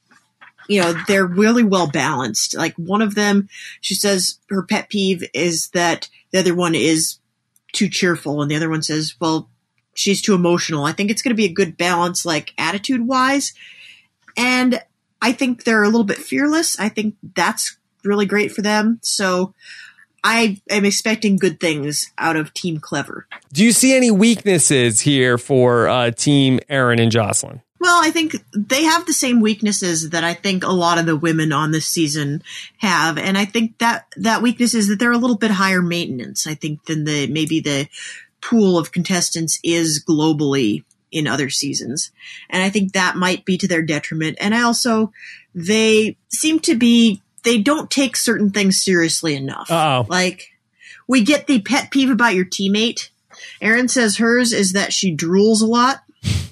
[SPEAKER 2] you know, they're really well balanced. Like, one of them, she says her pet peeve is that the other one is too cheerful. And the other one says, well, she's too emotional. I think it's going to be a good balance, like attitude wise. And I think they're a little bit fearless. I think that's really great for them. So I am expecting good things out of Team Clever.
[SPEAKER 1] Do you see any weaknesses here for uh, Team Erin and Jocelyn?
[SPEAKER 2] Well, I think they have the same weaknesses that I think a lot of the women on this season have. And I think that that weakness is that they're a little bit higher maintenance, I think, than the maybe the pool of contestants is globally in other seasons. And I think that might be to their detriment. And I also, they seem to be, they don't take certain things seriously enough.
[SPEAKER 1] Uh-oh.
[SPEAKER 2] Like, we get the pet peeve about your teammate. Erin says hers is that she drools a lot.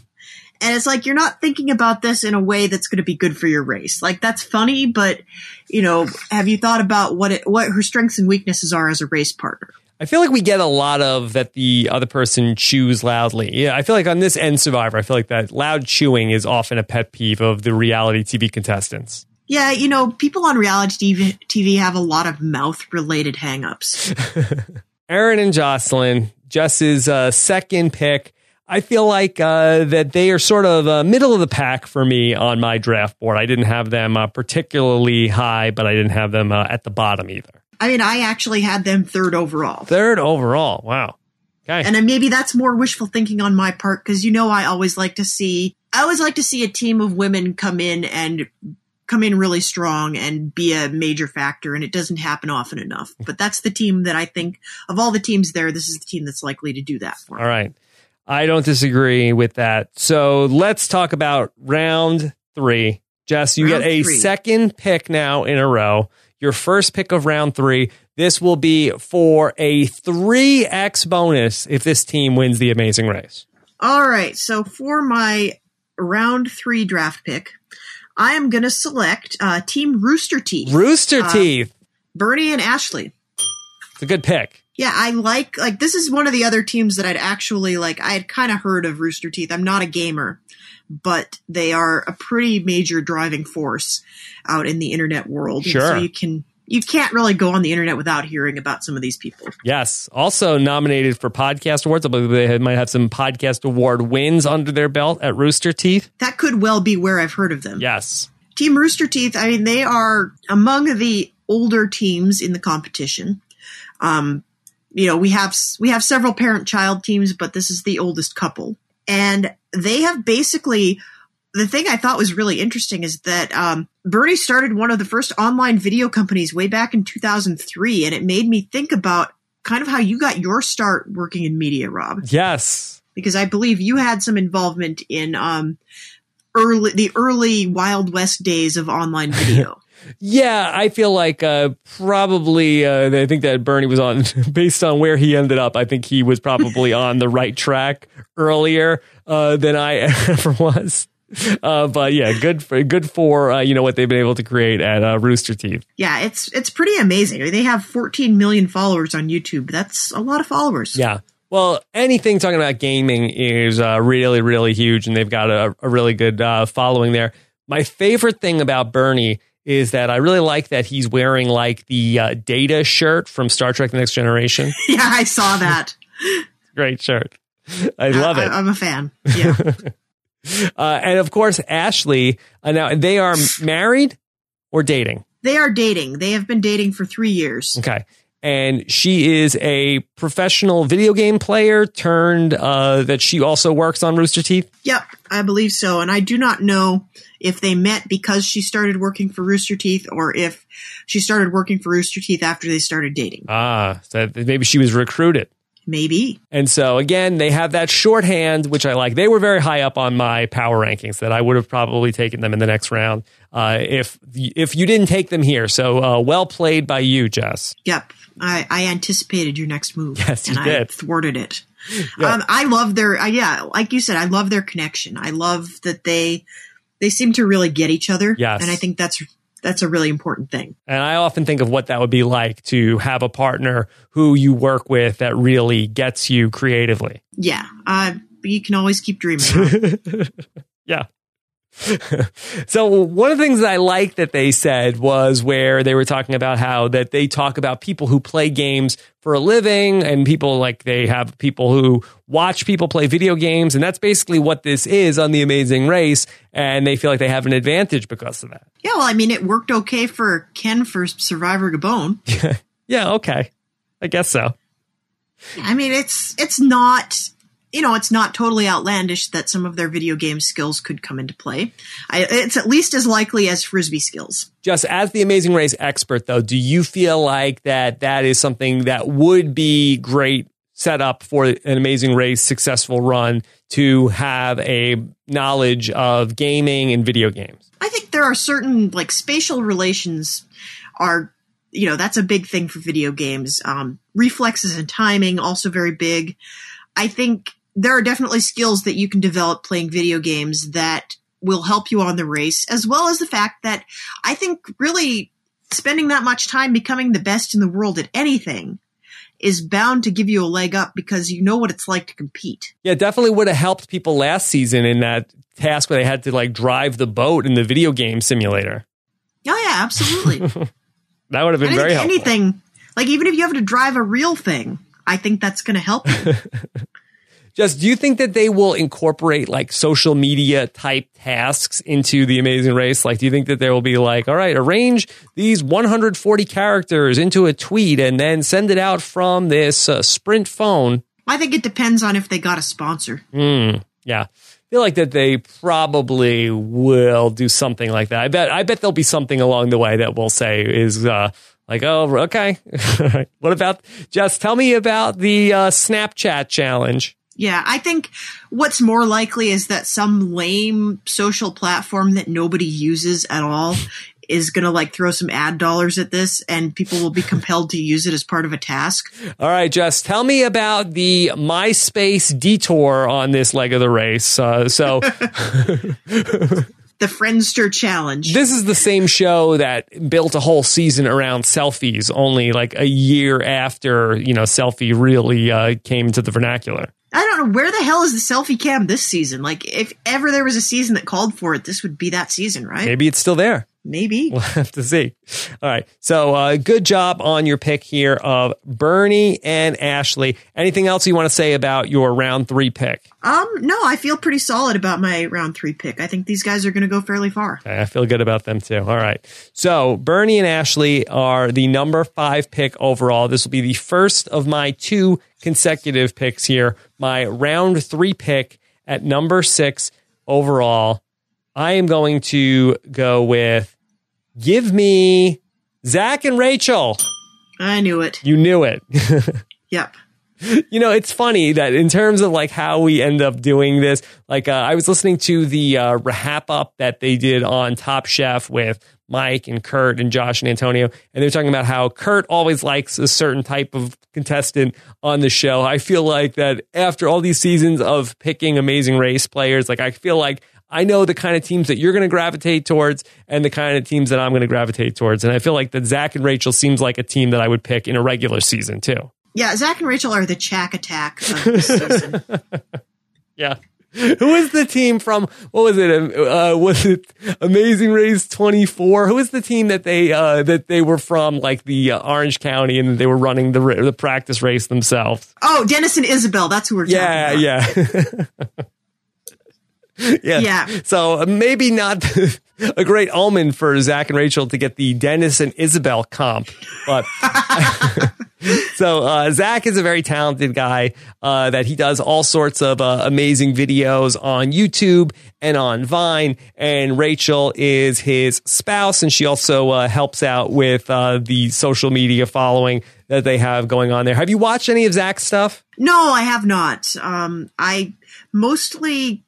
[SPEAKER 2] And it's like, you're not thinking about this in a way that's going to be good for your race. Like, that's funny, but, you know, have you thought about what it, what her strengths and weaknesses are as a race partner?
[SPEAKER 1] I feel like we get a lot of that the other person chews loudly. Yeah, I feel like on this end Survivor, I feel like that loud chewing is often a pet peeve of the reality T V contestants.
[SPEAKER 2] Yeah, you know, people on reality T V have a lot of mouth-related hangups.
[SPEAKER 1] Erin and Jocelyn, Jess's uh, second pick. I feel like uh, that they are sort of uh, middle of the pack for me on my draft board. I didn't have them uh, particularly high, but I didn't have them uh, at the bottom either.
[SPEAKER 2] I mean, I actually had them third overall.
[SPEAKER 1] Third overall. Wow. Okay.
[SPEAKER 2] And then maybe that's more wishful thinking on my part, because, you know, I always like to see, I always like to see a team of women come in and come in really strong and be a major factor, and it doesn't happen often enough. But that's the team that I think, of all the teams there, this is the team that's likely to do that for me.
[SPEAKER 1] All right. I don't disagree with that. So let's talk about round three. Jess, you
[SPEAKER 2] round
[SPEAKER 1] get a
[SPEAKER 2] three.
[SPEAKER 1] second pick now in a row. Your first pick of round three. This will be for a three X bonus if this team wins the Amazing Race.
[SPEAKER 2] All right. So for my round three draft pick, I am going to select uh, Team Rooster Teeth.
[SPEAKER 1] Rooster
[SPEAKER 2] uh,
[SPEAKER 1] Teeth.
[SPEAKER 2] Bernie and Ashley.
[SPEAKER 1] It's a good pick.
[SPEAKER 2] Yeah, I like, like, this is one of the other teams that I'd actually, like, I had kind of heard of Rooster Teeth. I'm not a gamer, but they are a pretty major driving force out in the internet world.
[SPEAKER 1] Sure.
[SPEAKER 2] And so you can, you can't really go on the internet without hearing about some of these people.
[SPEAKER 1] Yes. Also nominated for podcast awards. I believe they might have some podcast award wins under their belt at Rooster Teeth.
[SPEAKER 2] That could well be where I've heard of them.
[SPEAKER 1] Yes.
[SPEAKER 2] Team Rooster Teeth, I mean, they are among the older teams in the competition. Um, You know, we have we have several parent-child teams, but this is the oldest couple. And they have basically, the thing I thought was really interesting is that um, Bernie started one of the first online video companies way back in two thousand three, and it made me think about kind of how you got your start working in media, Rob.
[SPEAKER 1] Yes.
[SPEAKER 2] Because I believe you had some involvement in um, early the early Wild West days of online video.
[SPEAKER 1] Yeah, I feel like uh, probably, uh, I think that Bernie was on, based on where he ended up, I think he was probably on the right track earlier uh, than I ever was. Uh, but yeah, good for, good for uh, you know, what they've been able to create at uh, Rooster Teeth.
[SPEAKER 2] Yeah, it's it's pretty amazing. I mean, they have fourteen million followers on YouTube. That's a lot of followers.
[SPEAKER 1] Yeah. Well, anything talking about gaming is uh, really, really huge, and they've got a, a really good uh, following there. My favorite thing about Bernie is that I really like that he's wearing like the uh, Data shirt from Star Trek The Next Generation.
[SPEAKER 2] Yeah, I saw that.
[SPEAKER 1] Great shirt. I love
[SPEAKER 2] I,
[SPEAKER 1] it.
[SPEAKER 2] I'm a fan. Yeah.
[SPEAKER 1] uh, and of course, Ashley, uh, now they are married or dating?
[SPEAKER 2] They are dating. They have been dating for three years.
[SPEAKER 1] Okay. And she is a professional video game player turned uh, that she also works on Rooster Teeth?
[SPEAKER 2] Yep, I believe so. And I do not know if they met because she started working for Rooster Teeth or if she started working for Rooster Teeth after they started dating.
[SPEAKER 1] Ah, so maybe she was recruited.
[SPEAKER 2] Maybe.
[SPEAKER 1] And so, again, they have that shorthand, which I like. They were very high up on my power rankings that I would have probably taken them in the next round uh, if if you didn't take them here. So uh, well played by you, Jess.
[SPEAKER 2] Yep. I, I anticipated your next move.
[SPEAKER 1] Yes, you
[SPEAKER 2] and
[SPEAKER 1] did.
[SPEAKER 2] I thwarted it.
[SPEAKER 1] Yeah.
[SPEAKER 2] Um, I love their, uh, yeah, like you said, I love their connection. I love that they they seem to really get each other.
[SPEAKER 1] Yes.
[SPEAKER 2] And I think that's That's a really important thing.
[SPEAKER 1] And I often think of what that would be like to have a partner who you work with that really gets you creatively.
[SPEAKER 2] Yeah. Uh, but you can always keep dreaming.
[SPEAKER 1] Yeah. So one of the things that I like that they said was where they were talking about how that they talk about people who play games for a living and people like they have people who watch people play video games. And that's basically what this is on The Amazing Race. And they feel like they have an advantage because of that.
[SPEAKER 2] Yeah, well, I mean, it worked okay for Ken for Survivor Gabon.
[SPEAKER 1] Yeah, okay. I guess so.
[SPEAKER 2] I mean, it's it's not... You know, it's not totally outlandish that some of their video game skills could come into play. I, it's at least as likely as Frisbee skills.
[SPEAKER 1] Just as the Amazing Race expert, though, do you feel like that that is something that would be great setup for an Amazing Race successful run to have a knowledge of gaming and video games?
[SPEAKER 2] I think there are certain, like, spatial relations are, you know, that's a big thing for video games. Um, reflexes and timing, also very big. I think there are definitely skills that you can develop playing video games that will help you on the race, as well as the fact that I think really spending that much time becoming the best in the world at anything is bound to give you a leg up because you know what it's like to compete.
[SPEAKER 1] Yeah, definitely would have helped people last season in that task where they had to like drive the boat in the video game simulator.
[SPEAKER 2] Oh yeah, absolutely.
[SPEAKER 1] That would have been
[SPEAKER 2] and
[SPEAKER 1] very helpful.
[SPEAKER 2] Anything, like even if you have to drive a real thing, I think that's going to help you.
[SPEAKER 1] Just, do you think that they will incorporate like social media type tasks into The Amazing Race? Like, do you think that there will be like, all right, arrange these one hundred forty characters into a tweet and then send it out from this uh, Sprint phone?
[SPEAKER 2] I think it depends on if they got a sponsor.
[SPEAKER 1] Mm, yeah. I feel like that they probably will do something like that. I bet, I bet there'll be something along the way that we'll say is, uh, like, oh, okay. What about, Jess, tell me about the uh, Snapchat challenge.
[SPEAKER 2] Yeah, I think what's more likely is that some lame social platform that nobody uses at all is going to like throw some ad dollars at this and people will be compelled to use it as part of a task.
[SPEAKER 1] All right, Jess, tell me about the MySpace detour on this leg of the race. Uh, so...
[SPEAKER 2] The Friendster Challenge.
[SPEAKER 1] This is the same show that built a whole season around selfies, only like a year after, you know, selfie really uh, came into the vernacular.
[SPEAKER 2] I don't know, where the hell is the selfie cam this season? Like, if ever there was a season that called for it, this would be that season, right?
[SPEAKER 1] Maybe it's still there.
[SPEAKER 2] Maybe.
[SPEAKER 1] We'll have to see. All right. So uh, good job on your pick here of Bernie and Ashley. Anything else you want to say about your round three pick?
[SPEAKER 2] Um, no, I feel pretty solid about my round three pick. I think these guys are going to go fairly far.
[SPEAKER 1] Okay, I feel good about them too. All right. So Bernie and Ashley are the number five pick overall. This will be the first of my two consecutive picks here. My round three pick at number six overall. I am going to go with give me Zach and Rachel.
[SPEAKER 2] I knew it.
[SPEAKER 1] You knew it.
[SPEAKER 2] Yep.
[SPEAKER 1] You know, it's funny that in terms of like how we end up doing this, like uh, I was listening to the uh, wrap up that they did on Top Chef with Mike and Kurt and Josh and Antonio. And they're talking about how Kurt always likes a certain type of contestant on the show. I feel like that after all these seasons of picking Amazing Race players, like I feel like I know the kind of teams that you're going to gravitate towards and the kind of teams that I'm going to gravitate towards. And I feel like that Zach and Rachel seems like a team that I would pick in a regular season too.
[SPEAKER 2] Yeah, Zach and Rachel are the Chack Attack of this season.
[SPEAKER 1] Yeah. Who was the team from, what was it? Uh, was it Amazing Race twenty-four? Who was the team that they, uh, that they were from, like the uh, Orange County, and they were running the the practice race themselves?
[SPEAKER 2] Oh, Dennis and Isabel. That's who we're talking
[SPEAKER 1] yeah,
[SPEAKER 2] about.
[SPEAKER 1] Yeah, yeah.
[SPEAKER 2] Yeah.
[SPEAKER 1] So maybe not a great omen for Zach and Rachel to get the Dennis and Isabel comp, but so uh, Zach is a very talented guy uh, that he does all sorts of uh, amazing videos on YouTube and on Vine, and Rachel is his spouse, and she also uh, helps out with uh, the social media following that they have going on there. Have you watched any of Zach's stuff?
[SPEAKER 2] No, I have not. Um, I mostly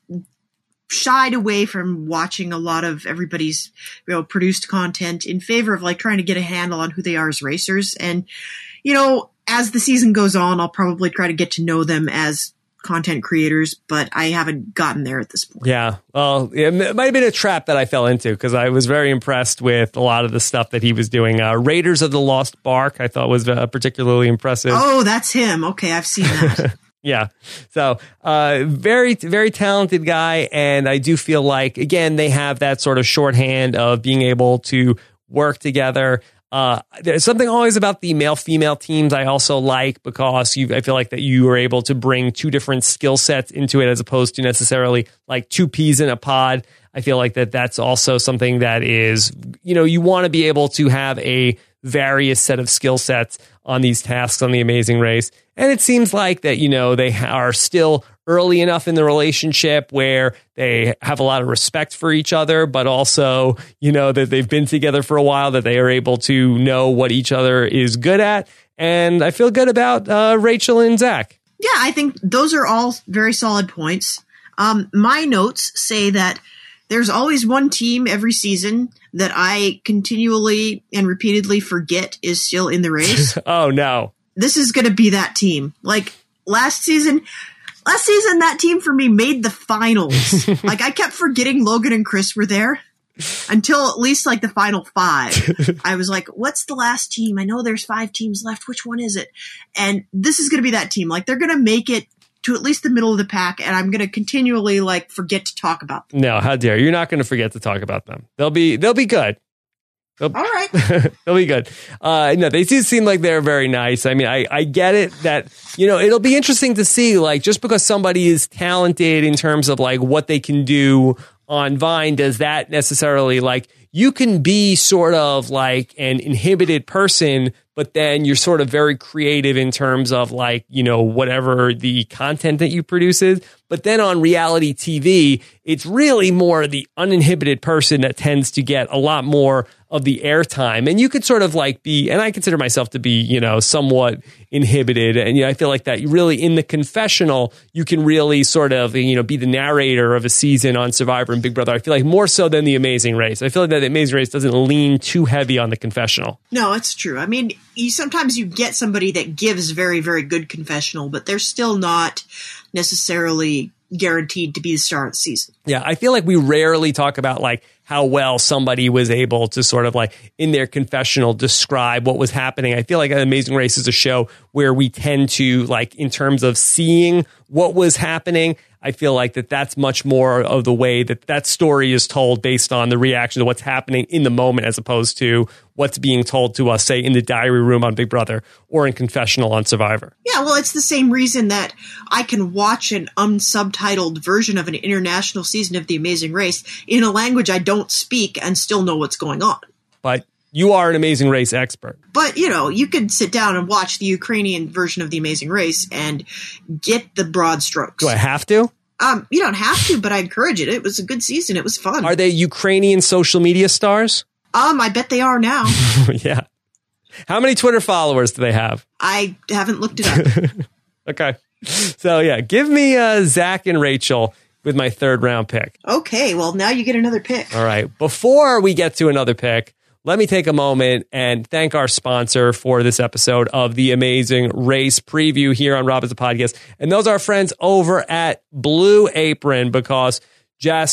[SPEAKER 2] shied away from watching a lot of everybody's, you know, produced content in favor of like trying to get a handle on who they are as racers. And, you know, as the season goes on, I'll probably try to get to know them as content creators, but I haven't gotten there at this point.
[SPEAKER 1] Yeah. Well, it might have been a trap that I fell into because I was very impressed with a lot of the stuff that he was doing. Uh, Raiders of the Lost Ark, I thought was uh, particularly impressive.
[SPEAKER 2] Oh, that's him. Okay. I've seen that.
[SPEAKER 1] Yeah. So, uh, very, very talented guy. And I do feel like, again, they have that sort of shorthand of being able to work together. Uh, there's something always about the male female teams I also like because you, I feel like that you are able to bring two different skill sets into it as opposed to necessarily like two peas in a pod. I feel like that that's also something that is, you know, you want to be able to have a various set of skill sets on these tasks on The Amazing Race. And it seems like that, you know, they are still early enough in the relationship where they have a lot of respect for each other, but also, you know, that they've been together for a while, that they are able to know what each other is good at. And I feel good about uh, Rachel and Zach.
[SPEAKER 2] Yeah, I think those are all very solid points. Um, my notes say that there's always one team every season that I continually and repeatedly forget is still in the race.
[SPEAKER 1] Oh, no.
[SPEAKER 2] This is going to be that team. Like last season, last season, that team for me made the finals. Like I kept forgetting Logan and Chris were there until at least like the final five. I was like, what's the last team? I know there's five teams left. Which one is it? And this is going to be that team. Like they're going to make it to at least the middle of the pack, and I'm going to continually like forget to talk about them.
[SPEAKER 1] No, how dare you? You're not going to forget to talk about them. They'll be they'll be good. They'll,
[SPEAKER 2] All right.
[SPEAKER 1] they'll be good. Uh, no, they do seem like they're very nice. I mean, I, I get it that, you know, it'll be interesting to see, like, just because somebody is talented in terms of like what they can do on Vine, does that necessarily like you can be sort of like an inhibited person, but then you're sort of very creative in terms of like, you know, whatever the content that you produce is. But then on reality T V, it's really more the uninhibited person that tends to get a lot more of the airtime. And you could sort of like be, and I consider myself to be, you know, somewhat inhibited. And, you know, I feel like that really in the confessional, you can really sort of, you know, be the narrator of a season on Survivor and Big Brother. I feel like more so than The Amazing Race. I feel like that The Amazing Race doesn't lean too heavy on the confessional.
[SPEAKER 2] No, it's true. I mean, you sometimes you get somebody that gives very, very good confessional, but they're still not necessarily guaranteed to be the star of the season.
[SPEAKER 1] Yeah, I feel like we rarely talk about like how well somebody was able to sort of like in their confessional describe what was happening. I feel like Amazing Race is a show where we tend to like in terms of seeing what was happening. I feel like that that's much more of the way that that story is told based on the reaction to what's happening in the moment as opposed to what's being told to us, say, in the diary room on Big Brother or in confessional on Survivor.
[SPEAKER 2] Yeah, well, it's the same reason that I can watch an unsubtitled version of an international season of The Amazing Race in a language I don't speak and still know what's going on.
[SPEAKER 1] But you are an Amazing Race expert.
[SPEAKER 2] But, you know, you could sit down and watch the Ukrainian version of The Amazing Race and get the broad strokes.
[SPEAKER 1] Do I have to?
[SPEAKER 2] Um, you don't have to, but I encourage it. It was a good season. It was fun.
[SPEAKER 1] Are they Ukrainian social media stars?
[SPEAKER 2] Um, I bet they are now.
[SPEAKER 1] Yeah. How many Twitter followers do they have?
[SPEAKER 2] I haven't looked it up.
[SPEAKER 1] Okay. So, yeah, give me uh, Zach and Rachel with my third round pick.
[SPEAKER 2] Okay, well, now you get another pick.
[SPEAKER 1] All right. Before we get to another pick, let me take a moment and thank our sponsor for this episode of the Amazing Race Preview here on Rob Has a Podcast. And those are our friends over at Blue Apron, because Jess,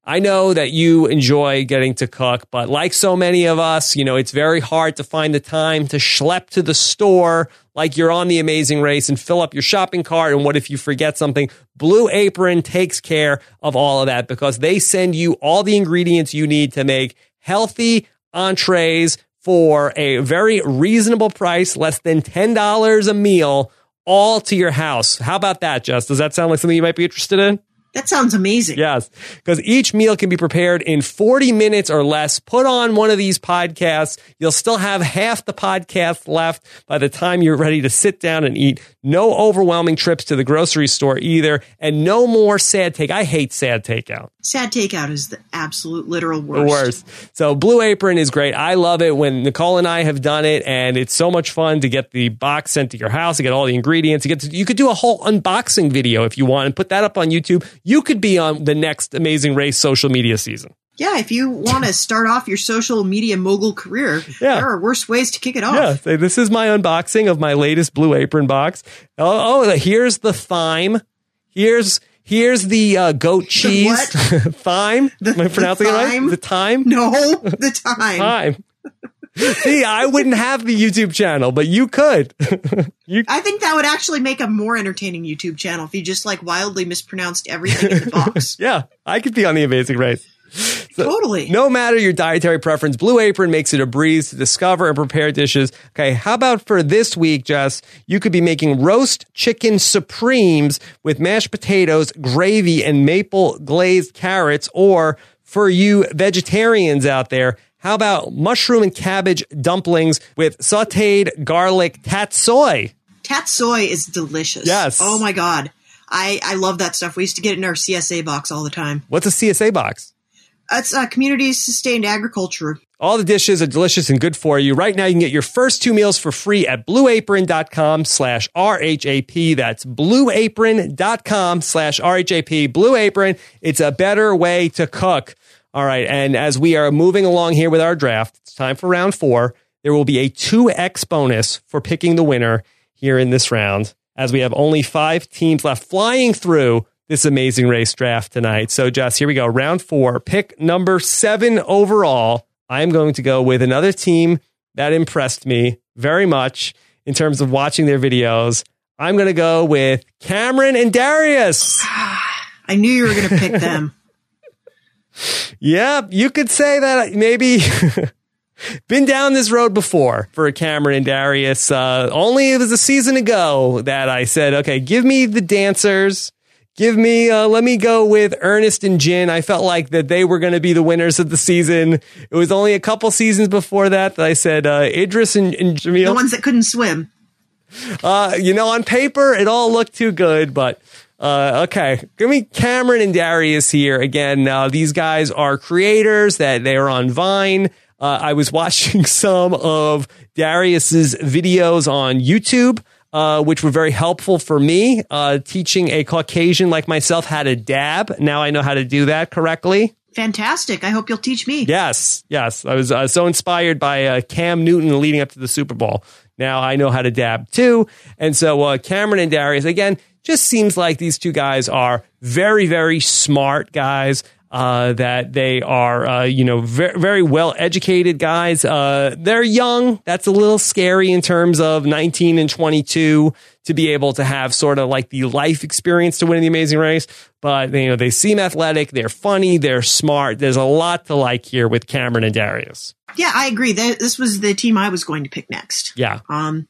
[SPEAKER 1] I know that you enjoy getting to cook, but like so many of us, you know, it's very hard to find the time to schlep to the store like you're on The Amazing Race and fill up your shopping cart. And what if you forget something? Blue Apron takes care of all of that because they send you all the ingredients you need to make healthy entrees for a very reasonable price, less than ten dollars a meal, all to your house. How about that, Jess? Does that sound like something you might be interested in?
[SPEAKER 2] That sounds amazing.
[SPEAKER 1] Yes, because each meal can be prepared in forty minutes or less. Put on one of these podcasts. You'll still have half the podcast left by the time you're ready to sit down and eat. No overwhelming trips to the grocery store either. And no more sad take. I hate sad takeout.
[SPEAKER 2] Sad takeout is the absolute literal worst.
[SPEAKER 1] The worst. So Blue Apron is great. I love it when Nicole and I have done it, and it's so much fun to get the box sent to your house, to get all the ingredients. You get to, you could do a whole unboxing video if you want and put that up on YouTube. You could be on the next Amazing Race social media season.
[SPEAKER 2] Yeah, if you want to start off your social media mogul career, yeah. there are worse ways to kick it off.
[SPEAKER 1] Yeah, so this is my unboxing of my latest Blue Apron box. Oh, oh here's the thyme. Here's here's the uh, goat cheese.
[SPEAKER 2] The what?
[SPEAKER 1] Thyme.
[SPEAKER 2] The,
[SPEAKER 1] Am I pronouncing
[SPEAKER 2] the
[SPEAKER 1] it right? The thyme?
[SPEAKER 2] No, the thyme.
[SPEAKER 1] Thyme. See, I wouldn't have the YouTube channel, but you could. you-
[SPEAKER 2] I think that would actually make a more entertaining YouTube channel if you just like wildly mispronounced everything in the box.
[SPEAKER 1] Yeah, I could be on The Amazing Race. So,
[SPEAKER 2] totally.
[SPEAKER 1] No matter your dietary preference, Blue Apron makes it a breeze to discover and prepare dishes. Okay, how about for this week, Jess? You could be making roast chicken supremes with mashed potatoes, gravy, and maple glazed carrots. Or for you vegetarians out there, how about mushroom and cabbage dumplings with sauteed garlic tatsoi?
[SPEAKER 2] Tatsoi is delicious.
[SPEAKER 1] Yes.
[SPEAKER 2] Oh my God. I, I love that stuff. We used to get it in our C S A box all the time.
[SPEAKER 1] What's a C S A box?
[SPEAKER 2] It's uh, Community Sustained Agriculture.
[SPEAKER 1] All the dishes are delicious and good for you. Right now, you can get your first two meals for free at blueapron.com slash RHAP. That's blueapron.com slash RHAP. Blue Apron, it's a better way to cook. All right, and as we are moving along here with our draft, it's time for round four. There will be a two X bonus for picking the winner here in this round, as we have only five teams left flying through this Amazing Race draft tonight. So, Jess, here we go. Round four, pick number seven overall. I'm going to go with another team that impressed me very much in terms of watching their videos. I'm going to go with Cameron and Darius.
[SPEAKER 2] I knew you were going to pick them.
[SPEAKER 1] Yeah, you could say that maybe been down this road before for Cameron and Darius. Uh, only it was a season ago that I said, okay, give me the dancers. Give me, uh, let me go with Ernest and Jin. I felt like that they were going to be the winners of the season. It was only a couple seasons before that that I said uh, Idris and, and Jamil.
[SPEAKER 2] The ones that couldn't swim.
[SPEAKER 1] Uh, you know, on paper, it all looked too good, but uh, okay. Give me Cameron and Darius here. Again, uh, these guys are creators that they are on Vine. Uh, I was watching some of Darius's videos on YouTube. Uh, which were very helpful for me, uh, teaching a Caucasian like myself how to dab. Now I know how to do that correctly.
[SPEAKER 2] Fantastic. I hope you'll teach me.
[SPEAKER 1] Yes, yes. I was uh, so inspired by uh, Cam Newton leading up to the Super Bowl. Now I know how to dab too. And so uh, Cameron and Darius, again, just seems like these two guys are very, very smart guys. Uh, that they are, uh, you know, very, very well-educated guys. Uh, they're young. That's a little scary in terms of nineteen and twenty-two to be able to have sort of like the life experience to win the Amazing Race. But, you know, they seem athletic. They're funny. They're smart. There's a lot to like here with Cameron and Darius.
[SPEAKER 2] Yeah, I agree. This was the team I was going to pick next.
[SPEAKER 1] Yeah.
[SPEAKER 2] Um,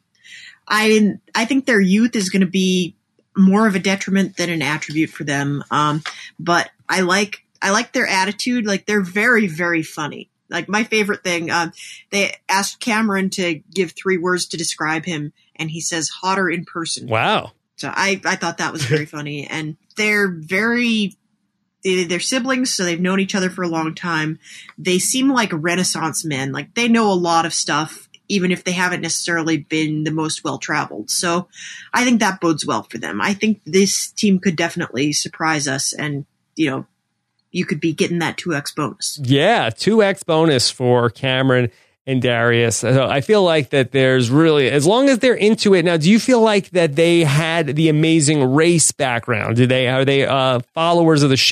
[SPEAKER 2] I, I think their youth is going to be more of a detriment than an attribute for them. Um, but I like, I like their attitude. Like, they're very, very funny. Like, my favorite thing, um, they asked Cameron to give three words to describe him, and he says hotter in person.
[SPEAKER 1] Wow.
[SPEAKER 2] So I, I thought that was very funny. And they're very, they're siblings, so they've known each other for a long time. They seem like Renaissance men. Like, they know a lot of stuff, even if they haven't necessarily been the most well-traveled. So I think that bodes well for them. I think this team could definitely surprise us, and, you know, you could be getting that two X bonus.
[SPEAKER 1] Yeah, two X bonus for Cameron and Darius. So I feel like that there's really, as long as they're into it. Now, do you feel like that they had the Amazing Race background? Do they, are they uh, followers of the show?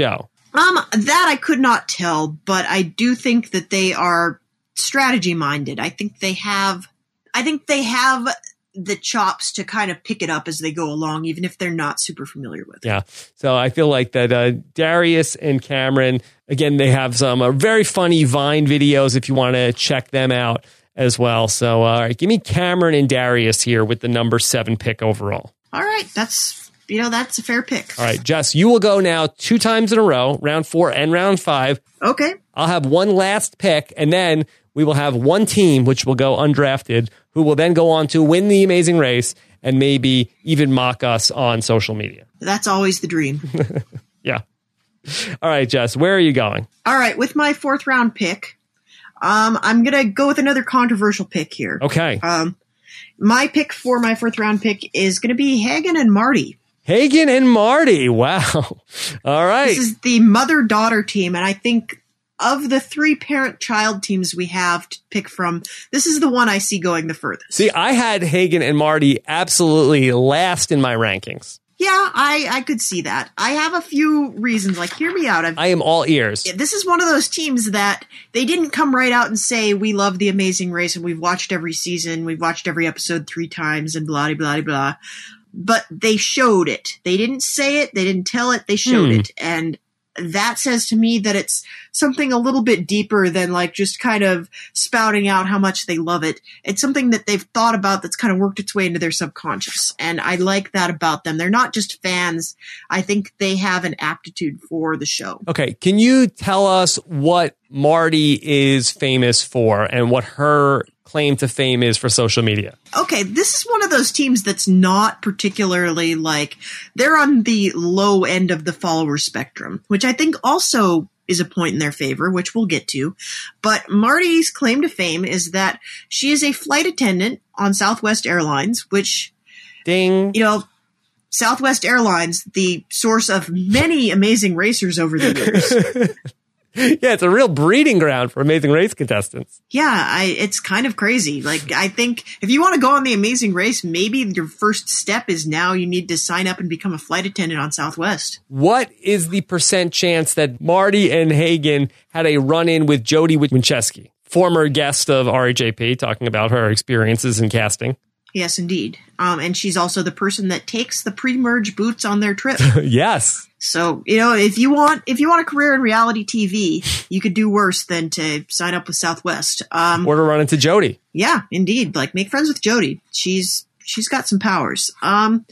[SPEAKER 2] Um, that I could not tell, but I do think that they are strategy minded. I think they have, I think they have the chops to kind of pick it up as they go along, even if they're not super familiar with it.
[SPEAKER 1] Yeah. So I feel like that uh, Darius and Cameron, again, they have some uh, very funny Vine videos if you want to check them out as well. So, uh, all right, give me Cameron and Darius here with the number seven pick overall.
[SPEAKER 2] All right. That's, you know, that's a fair pick.
[SPEAKER 1] All right, Jess, you will go now two times in a row, round four and round five.
[SPEAKER 2] Okay.
[SPEAKER 1] I'll have one last pick, and then we will have one team, which will go undrafted, who will then go on to win the Amazing Race and maybe even mock us on social media.
[SPEAKER 2] That's always the dream.
[SPEAKER 1] Yeah. All right, Jess, where are you going?
[SPEAKER 2] All right. With my fourth round pick, um, I'm going to go with another controversial pick here.
[SPEAKER 1] Okay.
[SPEAKER 2] Um, my pick for my fourth round pick is going to be Hagen and Marty.
[SPEAKER 1] Hagen and Marty. Wow. All right.
[SPEAKER 2] This is the mother-daughter team, and I think of the three parent-child teams we have to pick from, this is the one I see going the furthest.
[SPEAKER 1] See, I had Hagen and Marty absolutely last in my rankings.
[SPEAKER 2] Yeah, I, I could see that. I have a few reasons. Like, hear me out. I've,
[SPEAKER 1] I am all ears.
[SPEAKER 2] This is one of those teams that they didn't come right out and say, we love The Amazing Race and we've watched every season, we've watched every episode three times and blah, blah, blah, blah. But they showed it. They didn't say it. They didn't tell it. They showed
[SPEAKER 1] Hmm.
[SPEAKER 2] it. And that says to me that it's something a little bit deeper than like just kind of spouting out how much they love it. It's something that they've thought about that's kind of worked its way into their subconscious. And I like that about them. They're not just fans. I think they have an aptitude for the show.
[SPEAKER 1] Okay. Can you tell us what Marty is famous for and what her claim to fame is for social media?
[SPEAKER 2] Okay, this is one of those teams that's not particularly like, they're on the low end of the follower spectrum, which I think also is a point in their favor, which we'll get to. But Marty's claim to fame is that she is a flight attendant on Southwest Airlines, which,
[SPEAKER 1] Ding.
[SPEAKER 2] you know, Southwest Airlines, the source of many amazing racers over the years.
[SPEAKER 1] Yeah, it's a real breeding ground for Amazing Race contestants.
[SPEAKER 2] Yeah, I, it's kind of crazy. Like, I think if you want to go on the Amazing Race, maybe your first step is now you need to sign up and become a flight attendant on Southwest.
[SPEAKER 1] What is the percent chance that Marty and Hagen had a run-in with Jody Winchesky, former guest of R H A P, talking about her experiences in casting?
[SPEAKER 2] Yes, indeed. Um, and she's also the person that takes the pre-merge boots on their trip.
[SPEAKER 1] Yes.
[SPEAKER 2] So, you know, if you want, if you want a career in reality T V, you could do worse than to sign up with Southwest. Um,
[SPEAKER 1] or to run into Jody.
[SPEAKER 2] Yeah, indeed. Like, make friends with Jody. She's, she's got some powers. Um,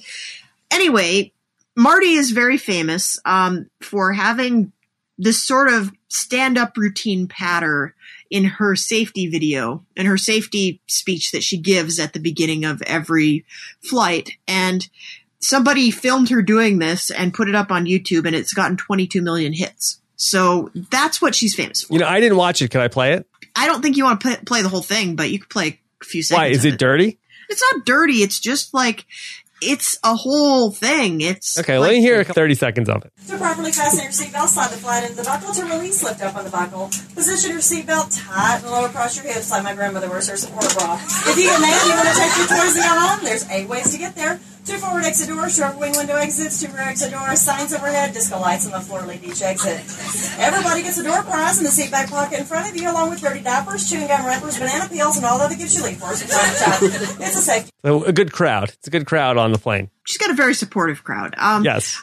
[SPEAKER 2] anyway, Marty is very famous, um, for having this sort of stand-up routine patter in her safety video, in her safety speech that she gives at the beginning of every flight. And somebody filmed her doing this and put it up on YouTube, and it's gotten twenty-two million hits. So that's what she's famous for.
[SPEAKER 1] You know, I didn't watch it. Can I play it?
[SPEAKER 2] I don't think you want to play, play the whole thing, but you could play a few seconds.
[SPEAKER 1] Why? Is
[SPEAKER 2] of
[SPEAKER 1] it dirty?
[SPEAKER 2] It's not dirty. It's just like, it's a whole thing. It's
[SPEAKER 1] Okay,
[SPEAKER 2] like,
[SPEAKER 1] let me hear thirty seconds of it.
[SPEAKER 3] To properly fasten your seatbelt, slide the flat end of the buckle. To release, lift up on the buckle. Position your seatbelt tight and lower across your hips like my grandmother wears her support bra. If you get mad, you want to take your toys and go home, there's eight ways to get there. Two forward exit doors, sharp wing window exits, two rear exit doors, signs overhead, disco lights on the floor lead each exit. Everybody gets a door prize in the seat back pocket in front of you, along with dirty diapers, chewing gum wrappers, banana peels, and all other gifts you leave for us from time to time. It's a safety.
[SPEAKER 1] So a good crowd. It's a good crowd on the plane.
[SPEAKER 2] She's got a very supportive crowd. Um,
[SPEAKER 1] Yes.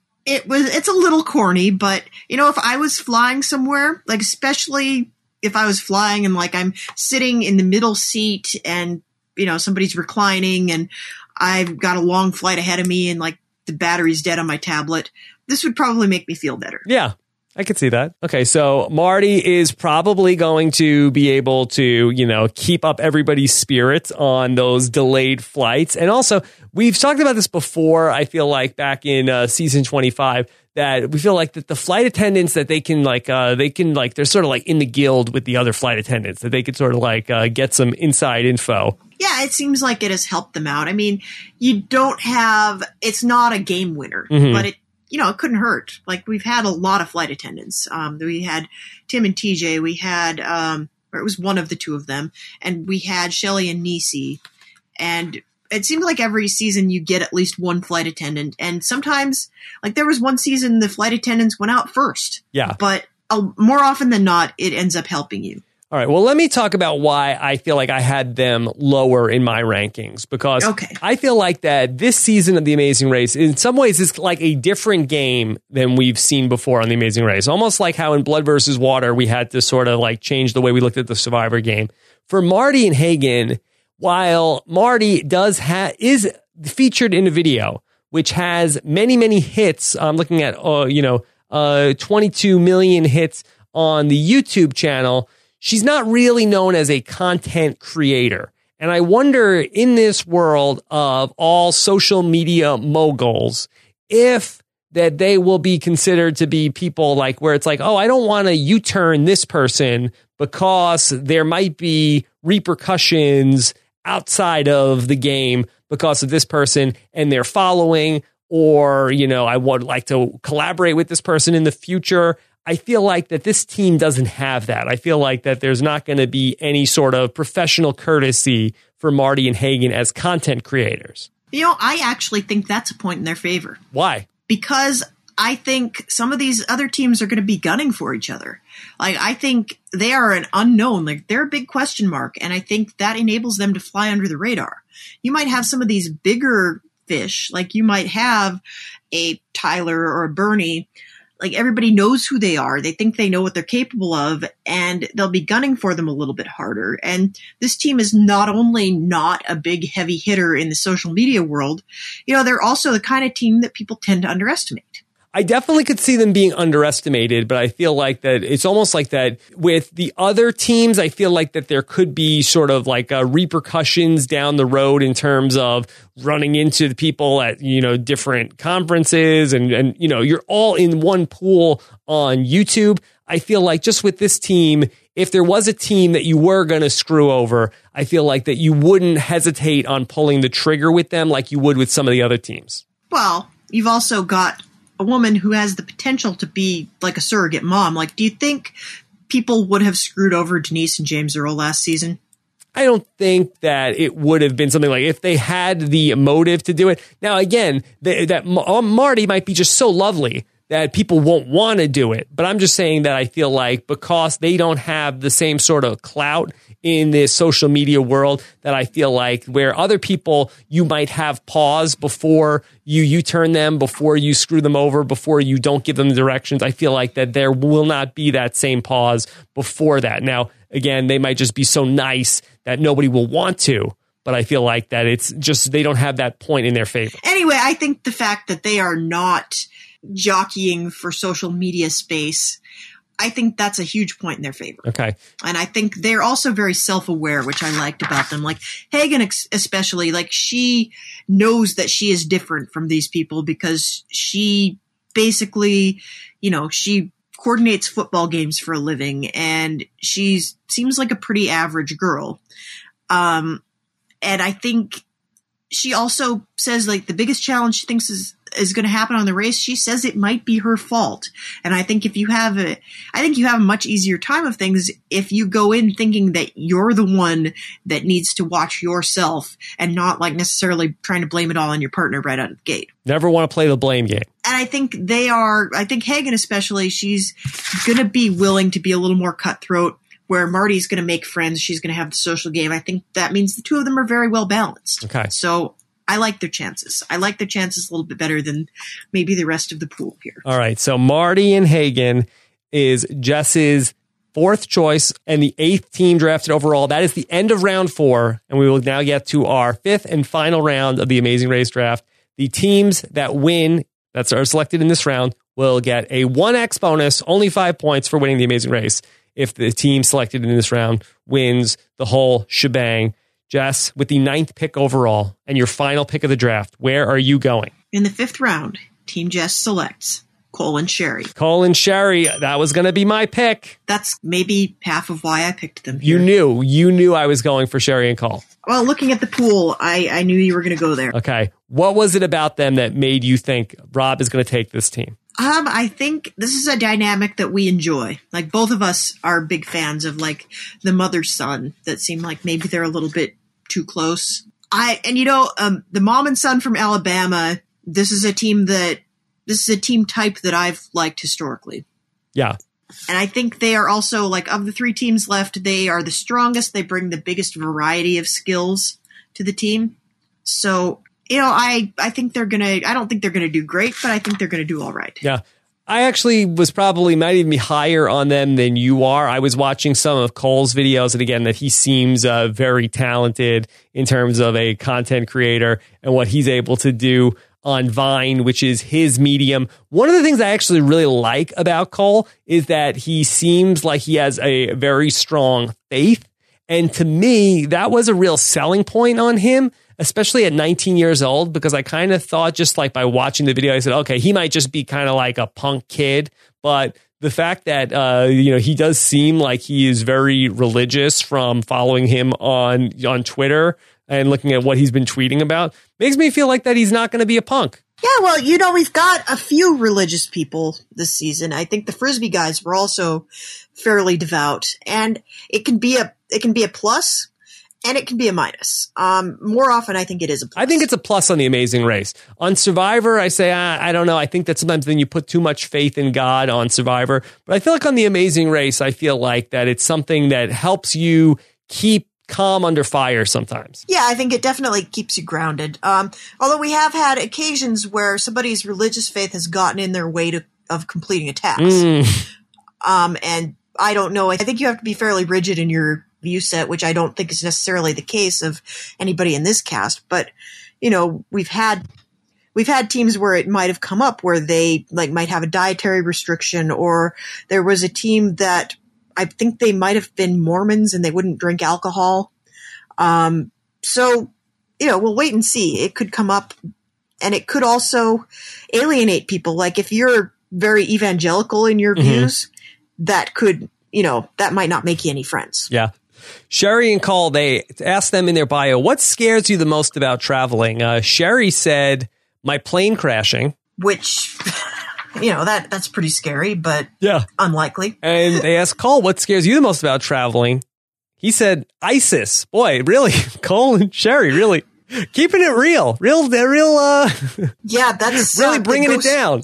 [SPEAKER 2] It was, it's a little corny, but you know, if I was flying somewhere, like especially if I was flying and like I'm sitting in the middle seat and, you know, somebody's reclining and I've got a long flight ahead of me and like the battery's dead on my tablet, this would probably make me feel better.
[SPEAKER 1] Yeah, I could see that. Okay, so Marty is probably going to be able to, you know, keep up everybody's spirits on those delayed flights. And also, we've talked about this before, I feel like back in uh, season twenty-five, that we feel like that the flight attendants that they can like, uh, they can like, they're sort of like in the guild with the other flight attendants, that they could sort of like uh, get some inside info.
[SPEAKER 2] Yeah, it seems like it has helped them out. I mean, you don't have, it's not a game winner,
[SPEAKER 1] Mhm.
[SPEAKER 2] but it, you know, it couldn't hurt. Like, we've had a lot of flight attendants. Um, we had Tim and T J, we had, um, or it was one of the two of them, and we had Shelly and Nisi, and it seems like every season you get at least one flight attendant. And sometimes, like there was one season the flight attendants went out first.
[SPEAKER 1] Yeah.
[SPEAKER 2] But uh, more often than not, it ends up helping you.
[SPEAKER 1] All right. Well, let me talk about why I feel like I had them lower in my rankings, because
[SPEAKER 2] okay.
[SPEAKER 1] I feel like that this season of The Amazing Race, in some ways, is like a different game than we've seen before on The Amazing Race. Almost like how in Blood versus Water, we had to sort of like change the way we looked at the Survivor game. For Marty and Hagen, while Marty does ha- is featured in a video, which has many, many hits, I'm looking at, uh, you know, uh, twenty-two million hits on the YouTube channel, she's not really known as a content creator. And I wonder, in this world of all social media moguls, if that they will be considered to be people like where it's like, oh, I don't want to U-turn this person because there might be repercussions outside of the game because of this person and their following, or, you know, I would like to collaborate with this person in the future. I feel like that this team doesn't have that. I feel like that there's not going to be any sort of professional courtesy for Marty and Hagen as content creators.
[SPEAKER 2] You know, I actually think that's a point in their favor.
[SPEAKER 1] Why?
[SPEAKER 2] Because I think some of these other teams are going to be gunning for each other. Like, I think they are an unknown. Like, they're a big question mark, and I think that enables them to fly under the radar. You might have some of these bigger fish, like you might have a Tyler or a Bernie. Like, everybody knows who they are. They think they know what they're capable of, and they'll be gunning for them a little bit harder. And this team is not only not a big heavy hitter in the social media world, you know, they're also the kind of team that people tend to underestimate.
[SPEAKER 1] I definitely could see them being underestimated, but I feel like that it's almost like that with the other teams. I feel like that there could be sort of like uh, repercussions down the road in terms of running into the people at, you know, different conferences and, and, you know, you're all in one pool on YouTube. I feel like just with this team, if there was a team that you were going to screw over, I feel like that you wouldn't hesitate on pulling the trigger with them like you would with some of the other teams.
[SPEAKER 2] Well, you've also got a woman who has the potential to be like a surrogate mom. Like, do you think people would have screwed over Denise and James Earl last season?
[SPEAKER 1] I don't think that it would have been something like if they had the motive to do it. Now, again, the, that Marty might be just so lovely that people won't want to do it. But I'm just saying that I feel like because they don't have the same sort of clout in this social media world, that I feel like where other people, you might have pause before you U-turn them, before you screw them over, before you don't give them the directions. I feel like that there will not be that same pause before that. Now, again, they might just be so nice that nobody will want to. But I feel like that it's just they don't have that point in their favor.
[SPEAKER 2] Anyway, I think the fact that they are not jockeying for social media space, I think that's a huge point in their favor.
[SPEAKER 1] Okay.
[SPEAKER 2] And I think they're also very self-aware, which I liked about them. Like Hagen especially, like she knows that she is different from these people because she basically, you know, she coordinates football games for a living and she seems like a pretty average girl. Um, and I think she also says like the biggest challenge she thinks is is going to happen on the race. She says it might be her fault. And I think if you have a, I think you have a much easier time of things if you go in thinking that you're the one that needs to watch yourself and not like necessarily trying to blame it all on your partner right out of the gate.
[SPEAKER 1] Never want to play the blame game.
[SPEAKER 2] And I think they are, I think Hagen especially, she's going to be willing to be a little more cutthroat. Where Marty's going to make friends, she's going to have the social game. I think that means the two of them are very well balanced.
[SPEAKER 1] Okay.
[SPEAKER 2] So I like their chances. I like their chances a little bit better than maybe the rest of the pool here.
[SPEAKER 1] All right. So Marty and Hagen is Jess's fourth choice and the eighth team drafted overall. That is the end of round four. And we will now get to our fifth and final round of the Amazing Race draft. The teams that win, that are selected in this round, will get a one X bonus, only five points for winning the Amazing Race. If the team selected in this round wins the whole shebang. Jess, with the ninth pick overall and your final pick of the draft, where are you going?
[SPEAKER 2] In the fifth round, Team Jess selects Cole and Sherry.
[SPEAKER 1] Cole and Sherry, that was going to be my pick.
[SPEAKER 2] That's maybe half of why I picked them here.
[SPEAKER 1] You knew. You knew I was going for Sherry and Cole.
[SPEAKER 2] Well, looking at the pool, I, I knew you were going to go there.
[SPEAKER 1] Okay. What was it about them that made you think Rob is going to take this team?
[SPEAKER 2] Um, I think this is a dynamic that we enjoy. Like, both of us are big fans of, like, the mother-son that seem like maybe they're a little bit too close. I and you know, um, the mom and son from Alabama, this is a team that this is a team type that I've liked historically.
[SPEAKER 1] Yeah.
[SPEAKER 2] And I think they are also, like, of the three teams left, they are the strongest. They bring the biggest variety of skills to the team. So, you know, I, I think they're going to, I don't think they're going to do great, but I think they're going to do all right.
[SPEAKER 1] Yeah. I actually was probably, might even be higher on them than you are. I was watching some of Cole's videos, and again, that he seems uh, very talented in terms of a content creator and what he's able to do on Vine, which is his medium. One of the things I actually really like about Cole is that he seems like he has a very strong faith. And to me, that was a real selling point on him, especially at nineteen years old, because I kind of thought, just like by watching the video, I said, okay, he might just be kind of like a punk kid. But the fact that, uh, you know, he does seem like he is very religious from following him on, on Twitter and looking at what he's been tweeting about, makes me feel like that he's not going to be a punk.
[SPEAKER 2] Yeah, well, you know, we've got a few religious people this season. I think the Frisbee guys were also fairly devout, and it can be a it can be a plus, and it can be a minus. Um, more often, I think it is a plus.
[SPEAKER 1] I think it's a plus on The Amazing Race. On Survivor, I say, ah, I don't know. I think that sometimes then you put too much faith in God on Survivor. But I feel like on The Amazing Race, I feel like that it's something that helps you keep calm under fire sometimes.
[SPEAKER 2] Yeah, I think it definitely keeps you grounded. Um, although we have had occasions where somebody's religious faith has gotten in their way to, of completing a task. Mm. Um, and I don't know. I think you have to be fairly rigid in your view set, which I don't think is necessarily the case of anybody in this cast. But, you know, we've had we've had teams where it might have come up where they like might have a dietary restriction, or there was a team that I think they might have been Mormons and they wouldn't drink alcohol. Um, so, you know, we'll wait and see. It could come up, and it could also alienate people. Like if you're very evangelical in your mm-hmm. views, that could, you know, that might not make you any friends.
[SPEAKER 1] Yeah. Sherry and Cole, they asked them in their bio, what scares you the most about traveling? Uh, Sherry said, my plane crashing.
[SPEAKER 2] Which... You know, that that's pretty scary, but
[SPEAKER 1] yeah,
[SPEAKER 2] unlikely.
[SPEAKER 1] And they asked Cole, what scares you the most about traveling? He said, ISIS. Boy, really? Cole and Sherry, really keeping it real. Real, they're real, uh,
[SPEAKER 2] yeah, that's
[SPEAKER 1] really
[SPEAKER 2] uh,
[SPEAKER 1] bringing
[SPEAKER 2] goes,
[SPEAKER 1] it down.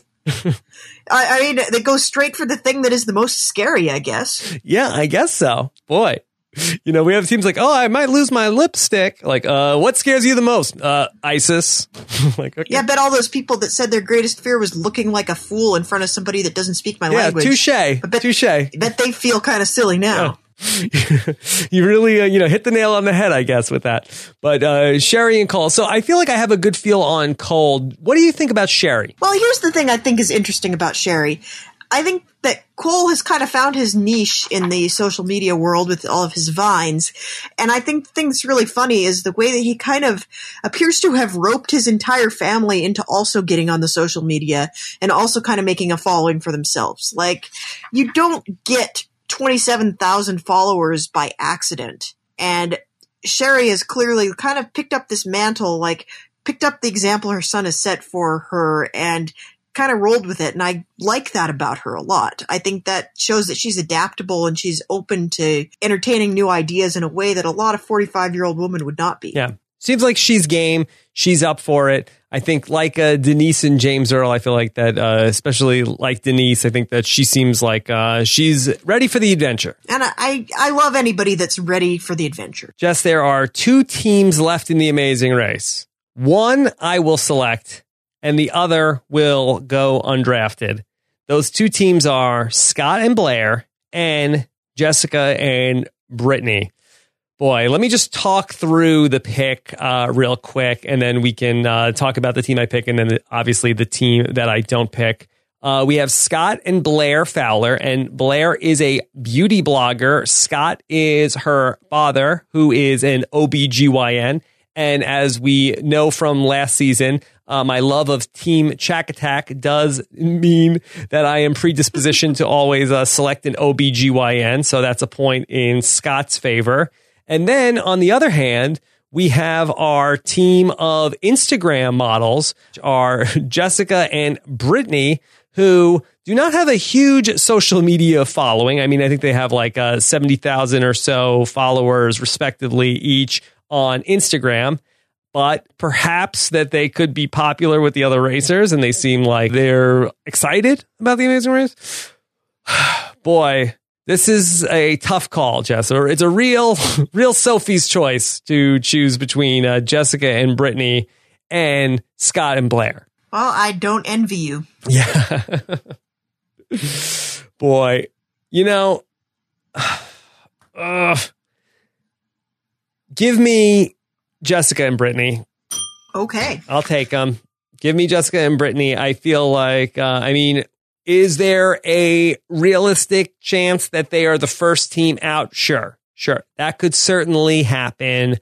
[SPEAKER 2] I, I mean, they go straight for the thing that is the most scary, I guess.
[SPEAKER 1] Yeah, I guess so. Boy. You know, we have teams like, oh, I might lose my lipstick. Like, uh, what scares you the most? Uh, ISIS. Like, okay.
[SPEAKER 2] Yeah, I bet all those people that said their greatest fear was looking like a fool in front of somebody that doesn't speak my
[SPEAKER 1] yeah,
[SPEAKER 2] language.
[SPEAKER 1] Touche.
[SPEAKER 2] I bet,
[SPEAKER 1] touche.
[SPEAKER 2] I bet they feel kind of silly now.
[SPEAKER 1] Yeah. You really, uh, you know, hit the nail on the head, I guess, with that. But uh, Sherry and Cole. So I feel like I have a good feel on Cole. What do you think about Sherry?
[SPEAKER 2] Well, here's the thing I think is interesting about Sherry. I think that Cole has kind of found his niche in the social media world with all of his vines. And I think the thing that's really funny is the way that he kind of appears to have roped his entire family into also getting on the social media and also kind of making a following for themselves. Like, you don't get twenty-seven thousand followers by accident. And Sherry has clearly kind of picked up this mantle, like picked up the example her son has set for her and kind of rolled with it. And I like that about her a lot. I think that shows that she's adaptable and she's open to entertaining new ideas in a way that a lot of forty-five-year-old women would not be.
[SPEAKER 1] Yeah. Seems like she's game. She's up for it. I think like uh, Denise and James Earl, I feel like that, uh, especially like Denise, I think that she seems like uh, she's ready for the adventure.
[SPEAKER 2] And I, I love anybody that's ready for the adventure.
[SPEAKER 1] Jess, there are two teams left in The Amazing Race. One I will select, and the other will go undrafted. Those two teams are Scott and Blair and Jessica and Brittany. Boy, let me just talk through the pick uh, real quick, and then we can uh, talk about the team I pick, and then obviously the team that I don't pick. Uh, we have Scott and Blair Fowler, and Blair is a beauty blogger. Scott is her father, who is an O B G Y N. And as we know from last season, uh, my love of Team Chack Attack does mean that I am predispositioned to always uh, select an O B G Y N. So that's a point in Scott's favor. And then on the other hand, we have our team of Instagram models, are Jessica and Brittany, who do not have a huge social media following. I mean, I think they have like uh, seventy thousand or so followers respectively each on Instagram. but perhaps that they could be popular with the other racers and they seem like they're excited about the Amazing Race. Boy, this is a tough call, Jess. Or it's a real, real Sophie's choice to choose between uh, Jessica and Brittany and Scott and Blair.
[SPEAKER 2] Well, I don't envy you.
[SPEAKER 1] Yeah. Boy, you know, uh, give me Jessica and Brittany.
[SPEAKER 2] Okay.
[SPEAKER 1] I'll take them. Give me Jessica and Brittany. I feel like, uh, I mean, is there a realistic chance that they are the first team out? Sure, sure. That could certainly happen.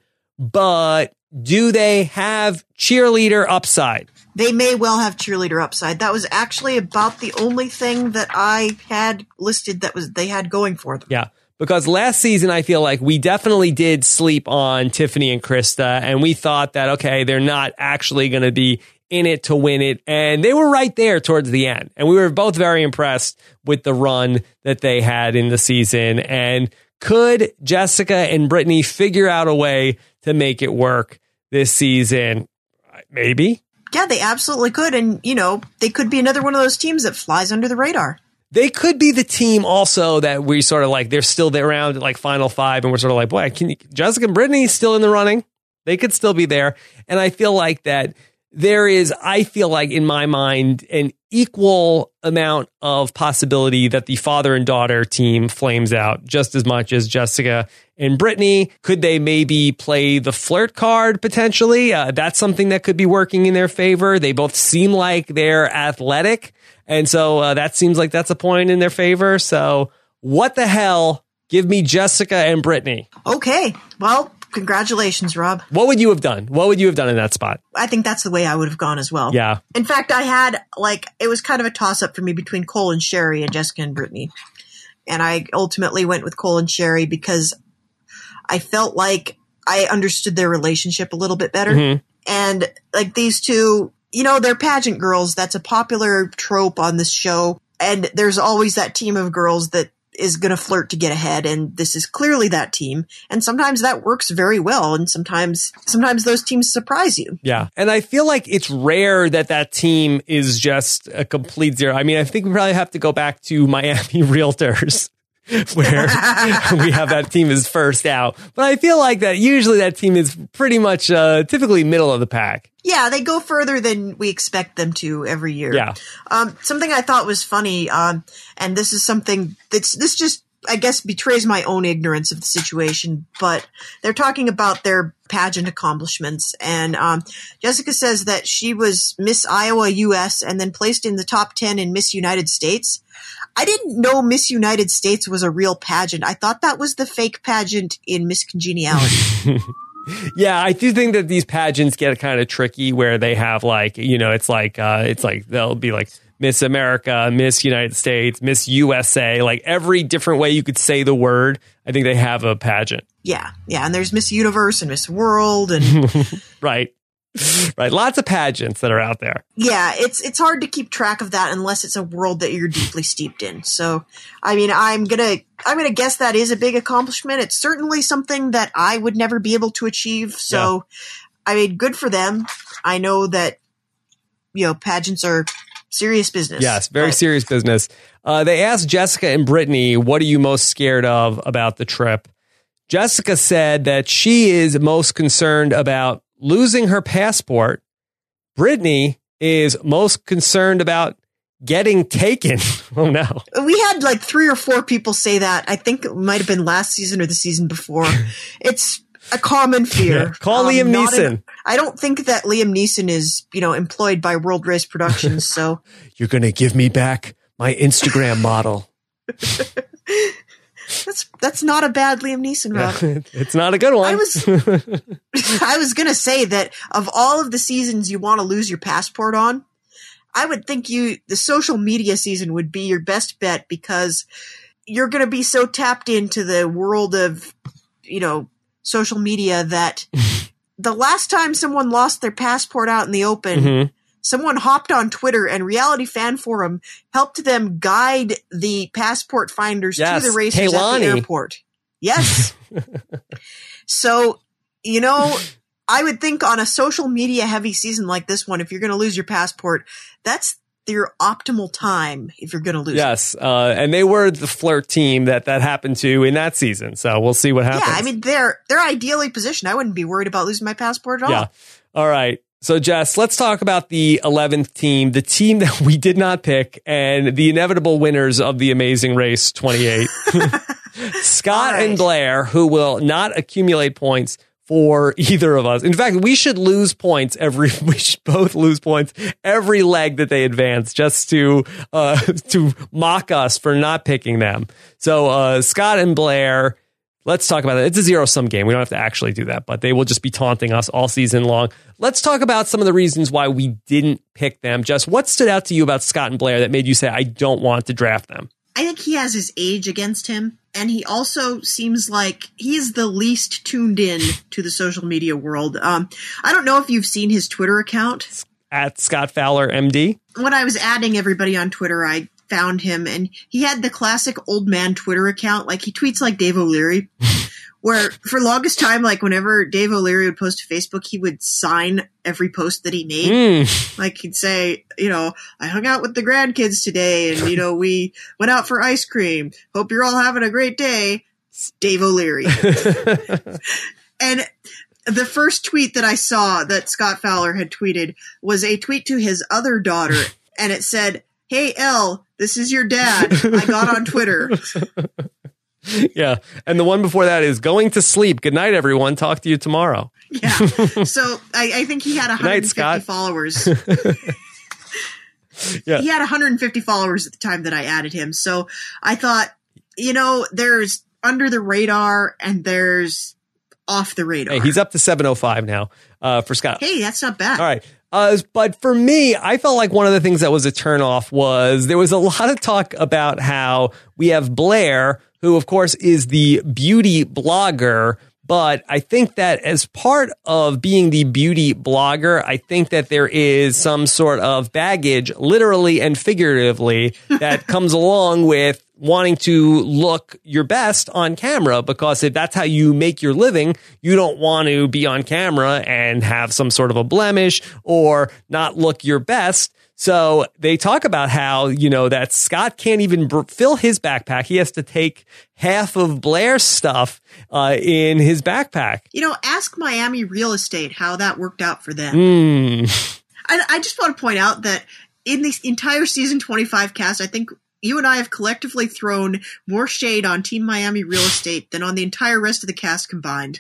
[SPEAKER 1] But do they have cheerleader upside?
[SPEAKER 2] They may well have cheerleader upside. That was actually about the only thing that I had listed that was they had going for them.
[SPEAKER 1] Yeah. Because last season, I feel like we definitely did sleep on Tiffany and Krista, and we thought that, okay, they're not actually going to be in it to win it. And they were right there towards the end. And we were both very impressed with the run that they had in the season. And could Jessica and Brittany figure out a way to make it work this season? Maybe.
[SPEAKER 2] Yeah, they absolutely could. And, you know, they could be another one of those teams that flies under the radar.
[SPEAKER 1] They could be the team also that we sort of like, they're still there around like final five. And we're sort of like, boy, can you, Jessica and Brittany still in the running? They could still be there. And I feel like that there is, I feel like in my mind, an equal amount of possibility that the father and daughter team flames out just as much as Jessica and Brittany. Could they maybe play the flirt card potentially? Uh, that's something that could be working in their favor. They both seem like they're athletic. And so uh, that seems like that's a point in their favor. So what the hell? Give me Jessica and Brittany.
[SPEAKER 2] Okay. Well, congratulations, Rob.
[SPEAKER 1] What would you have done? What would you have done in that spot?
[SPEAKER 2] I think that's the way I would have gone as well.
[SPEAKER 1] Yeah.
[SPEAKER 2] In fact, I had like, it was kind of a toss up for me between Cole and Sherry and Jessica and Brittany. And I ultimately went with Cole and Sherry because I felt like I understood their relationship a little bit better. Mm-hmm. And like these two, you know, they're pageant girls. That's a popular trope on this show. And there's always that team of girls that is going to flirt to get ahead. And this is clearly that team. And sometimes that works very well. And sometimes, sometimes those teams surprise you.
[SPEAKER 1] Yeah. And I feel like it's rare that that team is just a complete zero. I mean, I think we probably have to go back to Miami Realtors where we have that team is first out. But I feel like that usually that team is pretty much uh, typically middle of the pack.
[SPEAKER 2] Yeah, they go further than we expect them to every year.
[SPEAKER 1] Yeah.
[SPEAKER 2] Um, something I thought was funny, um, and this is something that's this just, I guess, betrays my own ignorance of the situation, but they're talking about their pageant accomplishments. And um, Jessica says that she was Miss Iowa U S and then placed in the top ten in Miss United States. I didn't know Miss United States was a real pageant. I thought that was the fake pageant in Miss Congeniality.
[SPEAKER 1] Yeah, I do think that these pageants get kind of tricky where they have like, you know, it's like, uh, it's like, they'll be like Miss America, Miss United States, Miss U S A, like every different way you could say the word. I think they have a pageant.
[SPEAKER 2] Yeah. Yeah. And there's Miss Universe and Miss World and
[SPEAKER 1] right. Right. Lots of pageants that are out there.
[SPEAKER 2] Yeah. It's, it's hard to keep track of that unless it's a world that you're deeply steeped in. So, I mean, I'm going to, I'm going to guess that is a big accomplishment. It's certainly something that I would never be able to achieve. So, yeah. I mean, good for them. I know that, you know, pageants are serious business.
[SPEAKER 1] Yes. Very
[SPEAKER 2] but-
[SPEAKER 1] serious business. Uh, they asked Jessica and Brittany, what are you most scared of about the trip? Jessica said that she is most concerned about losing her passport. Brittany is most concerned about getting taken. Oh no.
[SPEAKER 2] We had like three or four people say that. I think it might have been last season or the season before. It's a common fear.
[SPEAKER 1] Yeah. Call um, Liam Neeson. In,
[SPEAKER 2] I don't think that Liam Neeson is, you know, employed by World Race Productions. So
[SPEAKER 1] you're going to give me back my Instagram model.
[SPEAKER 2] That's that's not a bad Liam Neeson, Rob.
[SPEAKER 1] It's not a good one.
[SPEAKER 2] I was I was gonna say that of all of the seasons you want to lose your passport on, I would think you the social media season would be your best bet because you're gonna be so tapped into the world of, you know, social media that the last time someone lost their passport out in the open, mm-hmm. someone hopped on Twitter and Reality Fan Forum helped them guide the passport finders yes. to the racers
[SPEAKER 1] Kaylani.
[SPEAKER 2] at the airport. Yes. So, you know, I would think on a social media heavy season like this one, if you're going to lose your passport, that's your optimal time if you're going to lose
[SPEAKER 1] yes,
[SPEAKER 2] it.
[SPEAKER 1] Yes, uh, and they were the flirt team that that happened to in that season. So we'll see what happens.
[SPEAKER 2] Yeah, I mean, they're they're ideally positioned. I wouldn't be worried about losing my passport at all.
[SPEAKER 1] Yeah. All right. So, Jess, let's talk about the eleventh team, the team that we did not pick, and the inevitable winners of the Amazing Race twenty-eight. Scott right. and Blair, who will not accumulate points for either of us. In fact, we should lose points every, we should both lose points every leg that they advance just to, uh, to mock us for not picking them. So, uh, Scott and Blair, let's talk about it. It's a zero sum game. We don't have to actually do that, but they will just be taunting us all season long. Let's talk about some of the reasons why we didn't pick them. Just what stood out to you about Scott and Blair that made you say, I don't want to draft them?
[SPEAKER 2] I think he has his age against him. And he also seems like he is the least tuned in to the social media world. Um, I don't know if you've seen his Twitter account.
[SPEAKER 1] At Scott Fowler, M D.
[SPEAKER 2] When I was adding everybody on Twitter, I found him, and he had the classic old man Twitter account. Like, he tweets like Dave O'Leary, where for longest time, like whenever Dave O'Leary would post to Facebook, he would sign every post that he made.
[SPEAKER 1] Mm.
[SPEAKER 2] Like, he'd say, you know, I hung out with the grandkids today, and, you know, we went out for ice cream. Hope you're all having a great day. Dave O'Leary. And the first tweet that I saw that Scott Fowler had tweeted was a tweet to his other daughter, and it said, "Hey, Elle, this is your dad. I got on Twitter."
[SPEAKER 1] Yeah. And the one before that is going to sleep. Good night, everyone. Talk to you tomorrow.
[SPEAKER 2] Yeah. So I, I think he had one hundred fifty
[SPEAKER 1] night,
[SPEAKER 2] followers.
[SPEAKER 1] Yeah.
[SPEAKER 2] He had one hundred fifty followers at the time that I added him. So I thought, you know, there's under the radar and there's off the radar.
[SPEAKER 1] Hey, he's up to seven oh five now uh, for Scott.
[SPEAKER 2] Hey, that's not bad.
[SPEAKER 1] All right. Uh, but for me, I felt like one of the things that was a turnoff was there was a lot of talk about how we have Blair, who, of course, is the beauty blogger. But I think that as part of being the beauty blogger, I think that there is some sort of baggage, literally and figuratively, that comes along with wanting to look your best on camera, because if that's how you make your living, you don't want to be on camera and have some sort of a blemish or not look your best. So they talk about how, you know, that Scott can't even br- fill his backpack. He has to take half of Blair's stuff uh, in his backpack.
[SPEAKER 2] You know, ask Miami Real Estate how that worked out for them.
[SPEAKER 1] Mm.
[SPEAKER 2] I, I just want to point out that in the entire season twenty-five cast, I think you and I have collectively thrown more shade on Team Miami Real Estate than on the entire rest of the cast combined.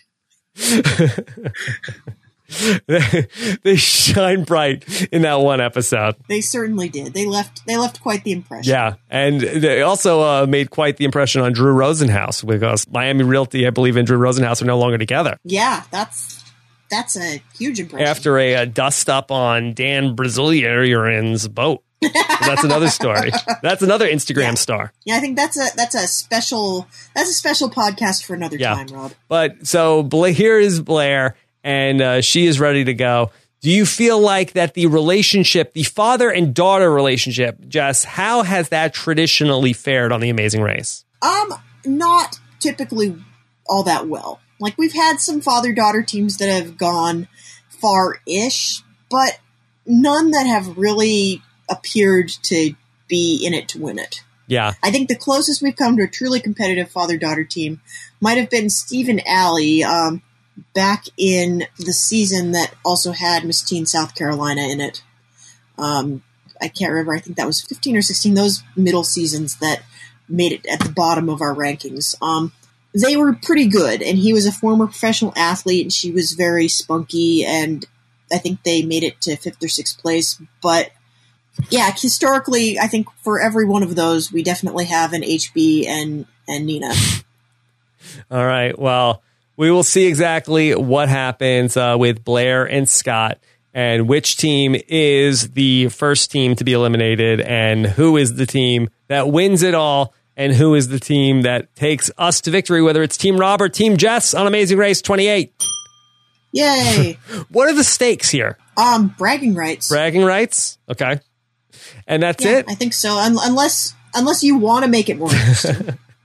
[SPEAKER 1] they, they shine bright in that one episode.
[SPEAKER 2] They certainly did. They left they left quite the impression.
[SPEAKER 1] Yeah, and they also uh, made quite the impression on Drew Rosenhaus, because Miami Realty, I believe, and Drew Rosenhaus are no longer together.
[SPEAKER 2] Yeah, that's that's a huge impression.
[SPEAKER 1] After a, a dust up on Dan Brazilian's boat. That's another story. That's another Instagram
[SPEAKER 2] yeah.
[SPEAKER 1] star.
[SPEAKER 2] Yeah, I think that's a that's a special that's a special podcast for another
[SPEAKER 1] yeah.
[SPEAKER 2] time, Rob.
[SPEAKER 1] But so Blair, here is Blair, and uh, she is ready to go. Do you feel like that the relationship, the father and daughter relationship, Jess, how has that traditionally fared on The Amazing Race?
[SPEAKER 2] Um, not typically all that well. Like, we've had some father-daughter teams that have gone far-ish, but none that have really appeared to be in it to win it.
[SPEAKER 1] Yeah.
[SPEAKER 2] I think the closest we've come to a truly competitive father-daughter team might have been Steve and Allie, um, back in the season that also had Miss Teen South Carolina in it. Um, I can't remember. I think that was fifteen or sixteen, those middle seasons that made it at the bottom of our rankings. Um, they were pretty good, and he was a former professional athlete, and she was very spunky, and I think they made it to fifth or sixth place. But yeah, historically, I think for every one of those, we definitely have an H B and, and Nina.
[SPEAKER 1] All right. Well, we will see exactly what happens uh, with Blair and Scott, and which team is the first team to be eliminated, and who is the team that wins it all, and who is the team that takes us to victory, whether it's Team Rob or Team Jess on Amazing Race twenty-eight.
[SPEAKER 2] Yay!
[SPEAKER 1] What are the stakes here?
[SPEAKER 2] Um, bragging rights.
[SPEAKER 1] Bragging rights? Okay. And that's
[SPEAKER 2] yeah,
[SPEAKER 1] it?
[SPEAKER 2] I think so. Un- unless unless you want to make it more interesting.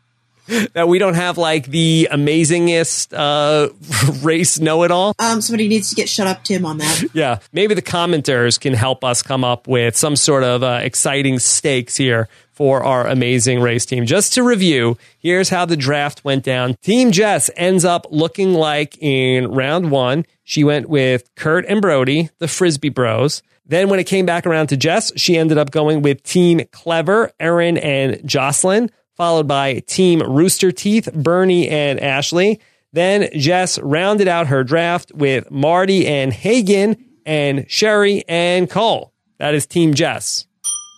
[SPEAKER 1] that we don't have like the amazingest uh, race know-it-all.
[SPEAKER 2] Um, somebody needs to get shut up, Tim, on that.
[SPEAKER 1] Yeah, maybe the commenters can help us come up with some sort of uh, exciting stakes here for our amazing race team. Just to review, here's how the draft went down. Team Jess ends up looking like in round one, she went with Kurt and Brody, the Frisbee Bros. Then when it came back around to Jess, she ended up going with Team Clever, Erin and Jocelyn, followed by Team Rooster Teeth, Bernie and Ashley. Then Jess rounded out her draft with Marty and Hagen and Sherry and Cole. That is Team Jess.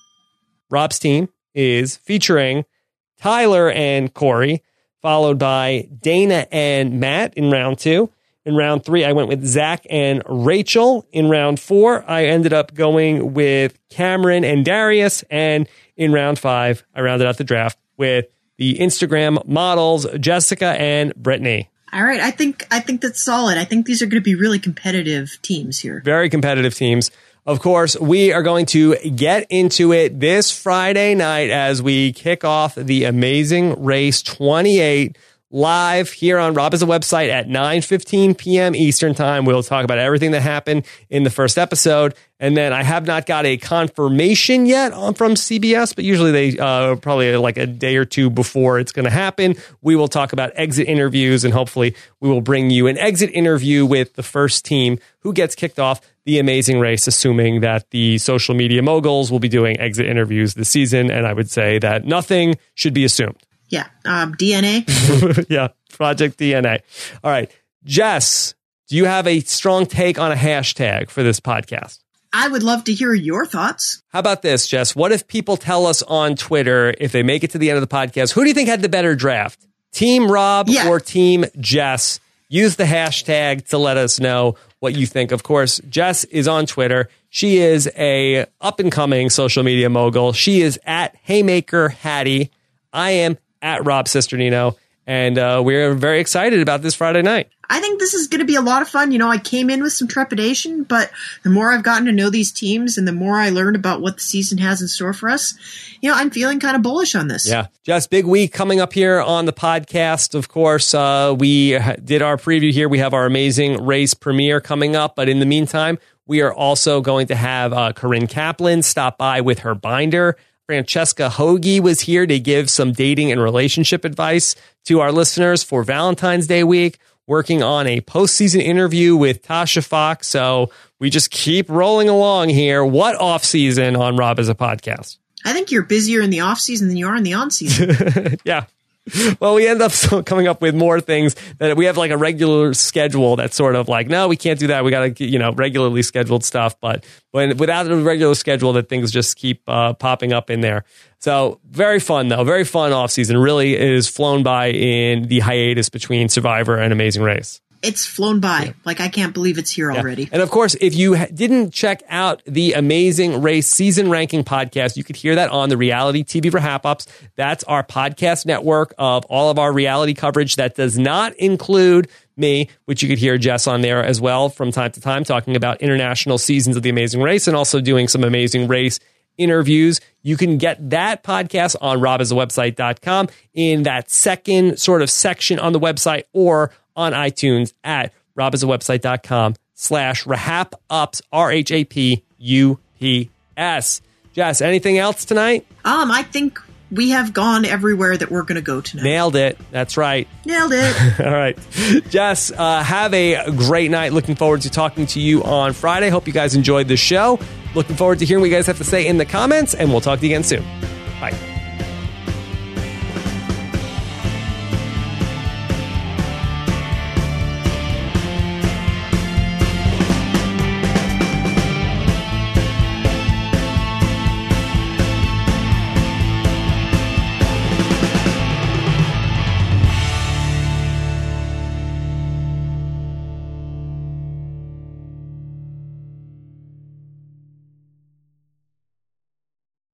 [SPEAKER 1] Rob's team is featuring Tyler and Corey, followed by Dana and Matt in round two. In round three, I went with Zach and Rachel. In round four, I ended up going with Cameron and Darius. And in round five, I rounded out the draft with the Instagram models, Jessica and Brittany.
[SPEAKER 2] All right. I think I think that's solid. I think these are going to be really competitive teams here.
[SPEAKER 1] Very competitive teams. Of course, we are going to get into it this Friday night as we kick off the Amazing Race twenty-eight live here on Rob Has a Website at nine fifteen p.m. Eastern Time. We'll talk about everything that happened in the first episode. And then I have not got a confirmation yet on, from C B S, but usually they uh, probably like a day or two before it's going to happen. We will talk about exit interviews, and hopefully we will bring you an exit interview with the first team who gets kicked off the Amazing Race, assuming that the social media moguls will be doing exit interviews this season. And I would say that nothing should be assumed.
[SPEAKER 2] Yeah. Um, D N A.
[SPEAKER 1] Yeah. Project D N A. All right. Jess, do you have a strong take on a hashtag for this podcast?
[SPEAKER 2] I would love to hear your thoughts.
[SPEAKER 1] How about this, Jess? What if people tell us on Twitter, if they make it to the end of the podcast, who do you think had the better draft? Team Rob
[SPEAKER 2] yeah.
[SPEAKER 1] or Team Jess? Use the hashtag to let us know what you think. Of course, Jess is on Twitter. She is a up and coming social media mogul. She is at Haymaker Hattie. I am at Rob Cisternino, and uh, we're very excited about this Friday night.
[SPEAKER 2] I think this is going to be a lot of fun. You know, I came in with some trepidation, but the more I've gotten to know these teams and the more I learned about what the season has in store for us, you know, I'm feeling kind of bullish on this.
[SPEAKER 1] Yeah. Jess, big week coming up here on the podcast. Of course, uh, we did our preview here. We have our Amazing Race premiere coming up, but in the meantime, we are also going to have uh, Corinne Kaplan stop by with her binder. Francesca Hoagie was here to give some dating and relationship advice to our listeners for Valentine's Day week, working on a postseason interview with Tasha Fox. So we just keep rolling along here. What off season on Rob Has a Podcast?
[SPEAKER 2] I think you're busier in the off season than you are in the on season.
[SPEAKER 1] Yeah. Well, we end up coming up with more things that we have like a regular schedule that's sort of like, no, we can't do that. We got to, you know, regularly scheduled stuff. But when without a regular schedule, that things just keep uh, popping up in there. So very fun, though. Very fun off season. Really is flown by in the hiatus between Survivor and Amazing Race.
[SPEAKER 2] It's flown by. Yeah. Like, I can't believe it's here yeah. already.
[SPEAKER 1] And of course, if you ha- didn't check out the Amazing Race season ranking podcast, you could hear that on the Reality T V for Hap-Ups. That's our podcast network of all of our reality coverage that does not include me, which you could hear Jess on there as well from time to time, talking about international seasons of the Amazing Race and also doing some Amazing Race interviews. You can get that podcast on rob has a website dot com in that second sort of section on the website, or on iTunes at rob has a website dot com slash RHAPUPS, R H A P U P S. Jess, anything else tonight?
[SPEAKER 2] Um, I think we have gone everywhere that we're going to go tonight.
[SPEAKER 1] Nailed it. That's right.
[SPEAKER 2] Nailed it.
[SPEAKER 1] All right. Jess, uh, have a great night. Looking forward to talking to you on Friday. Hope you guys enjoyed the show. Looking forward to hearing what you guys have to say in the comments, and we'll talk to you again soon.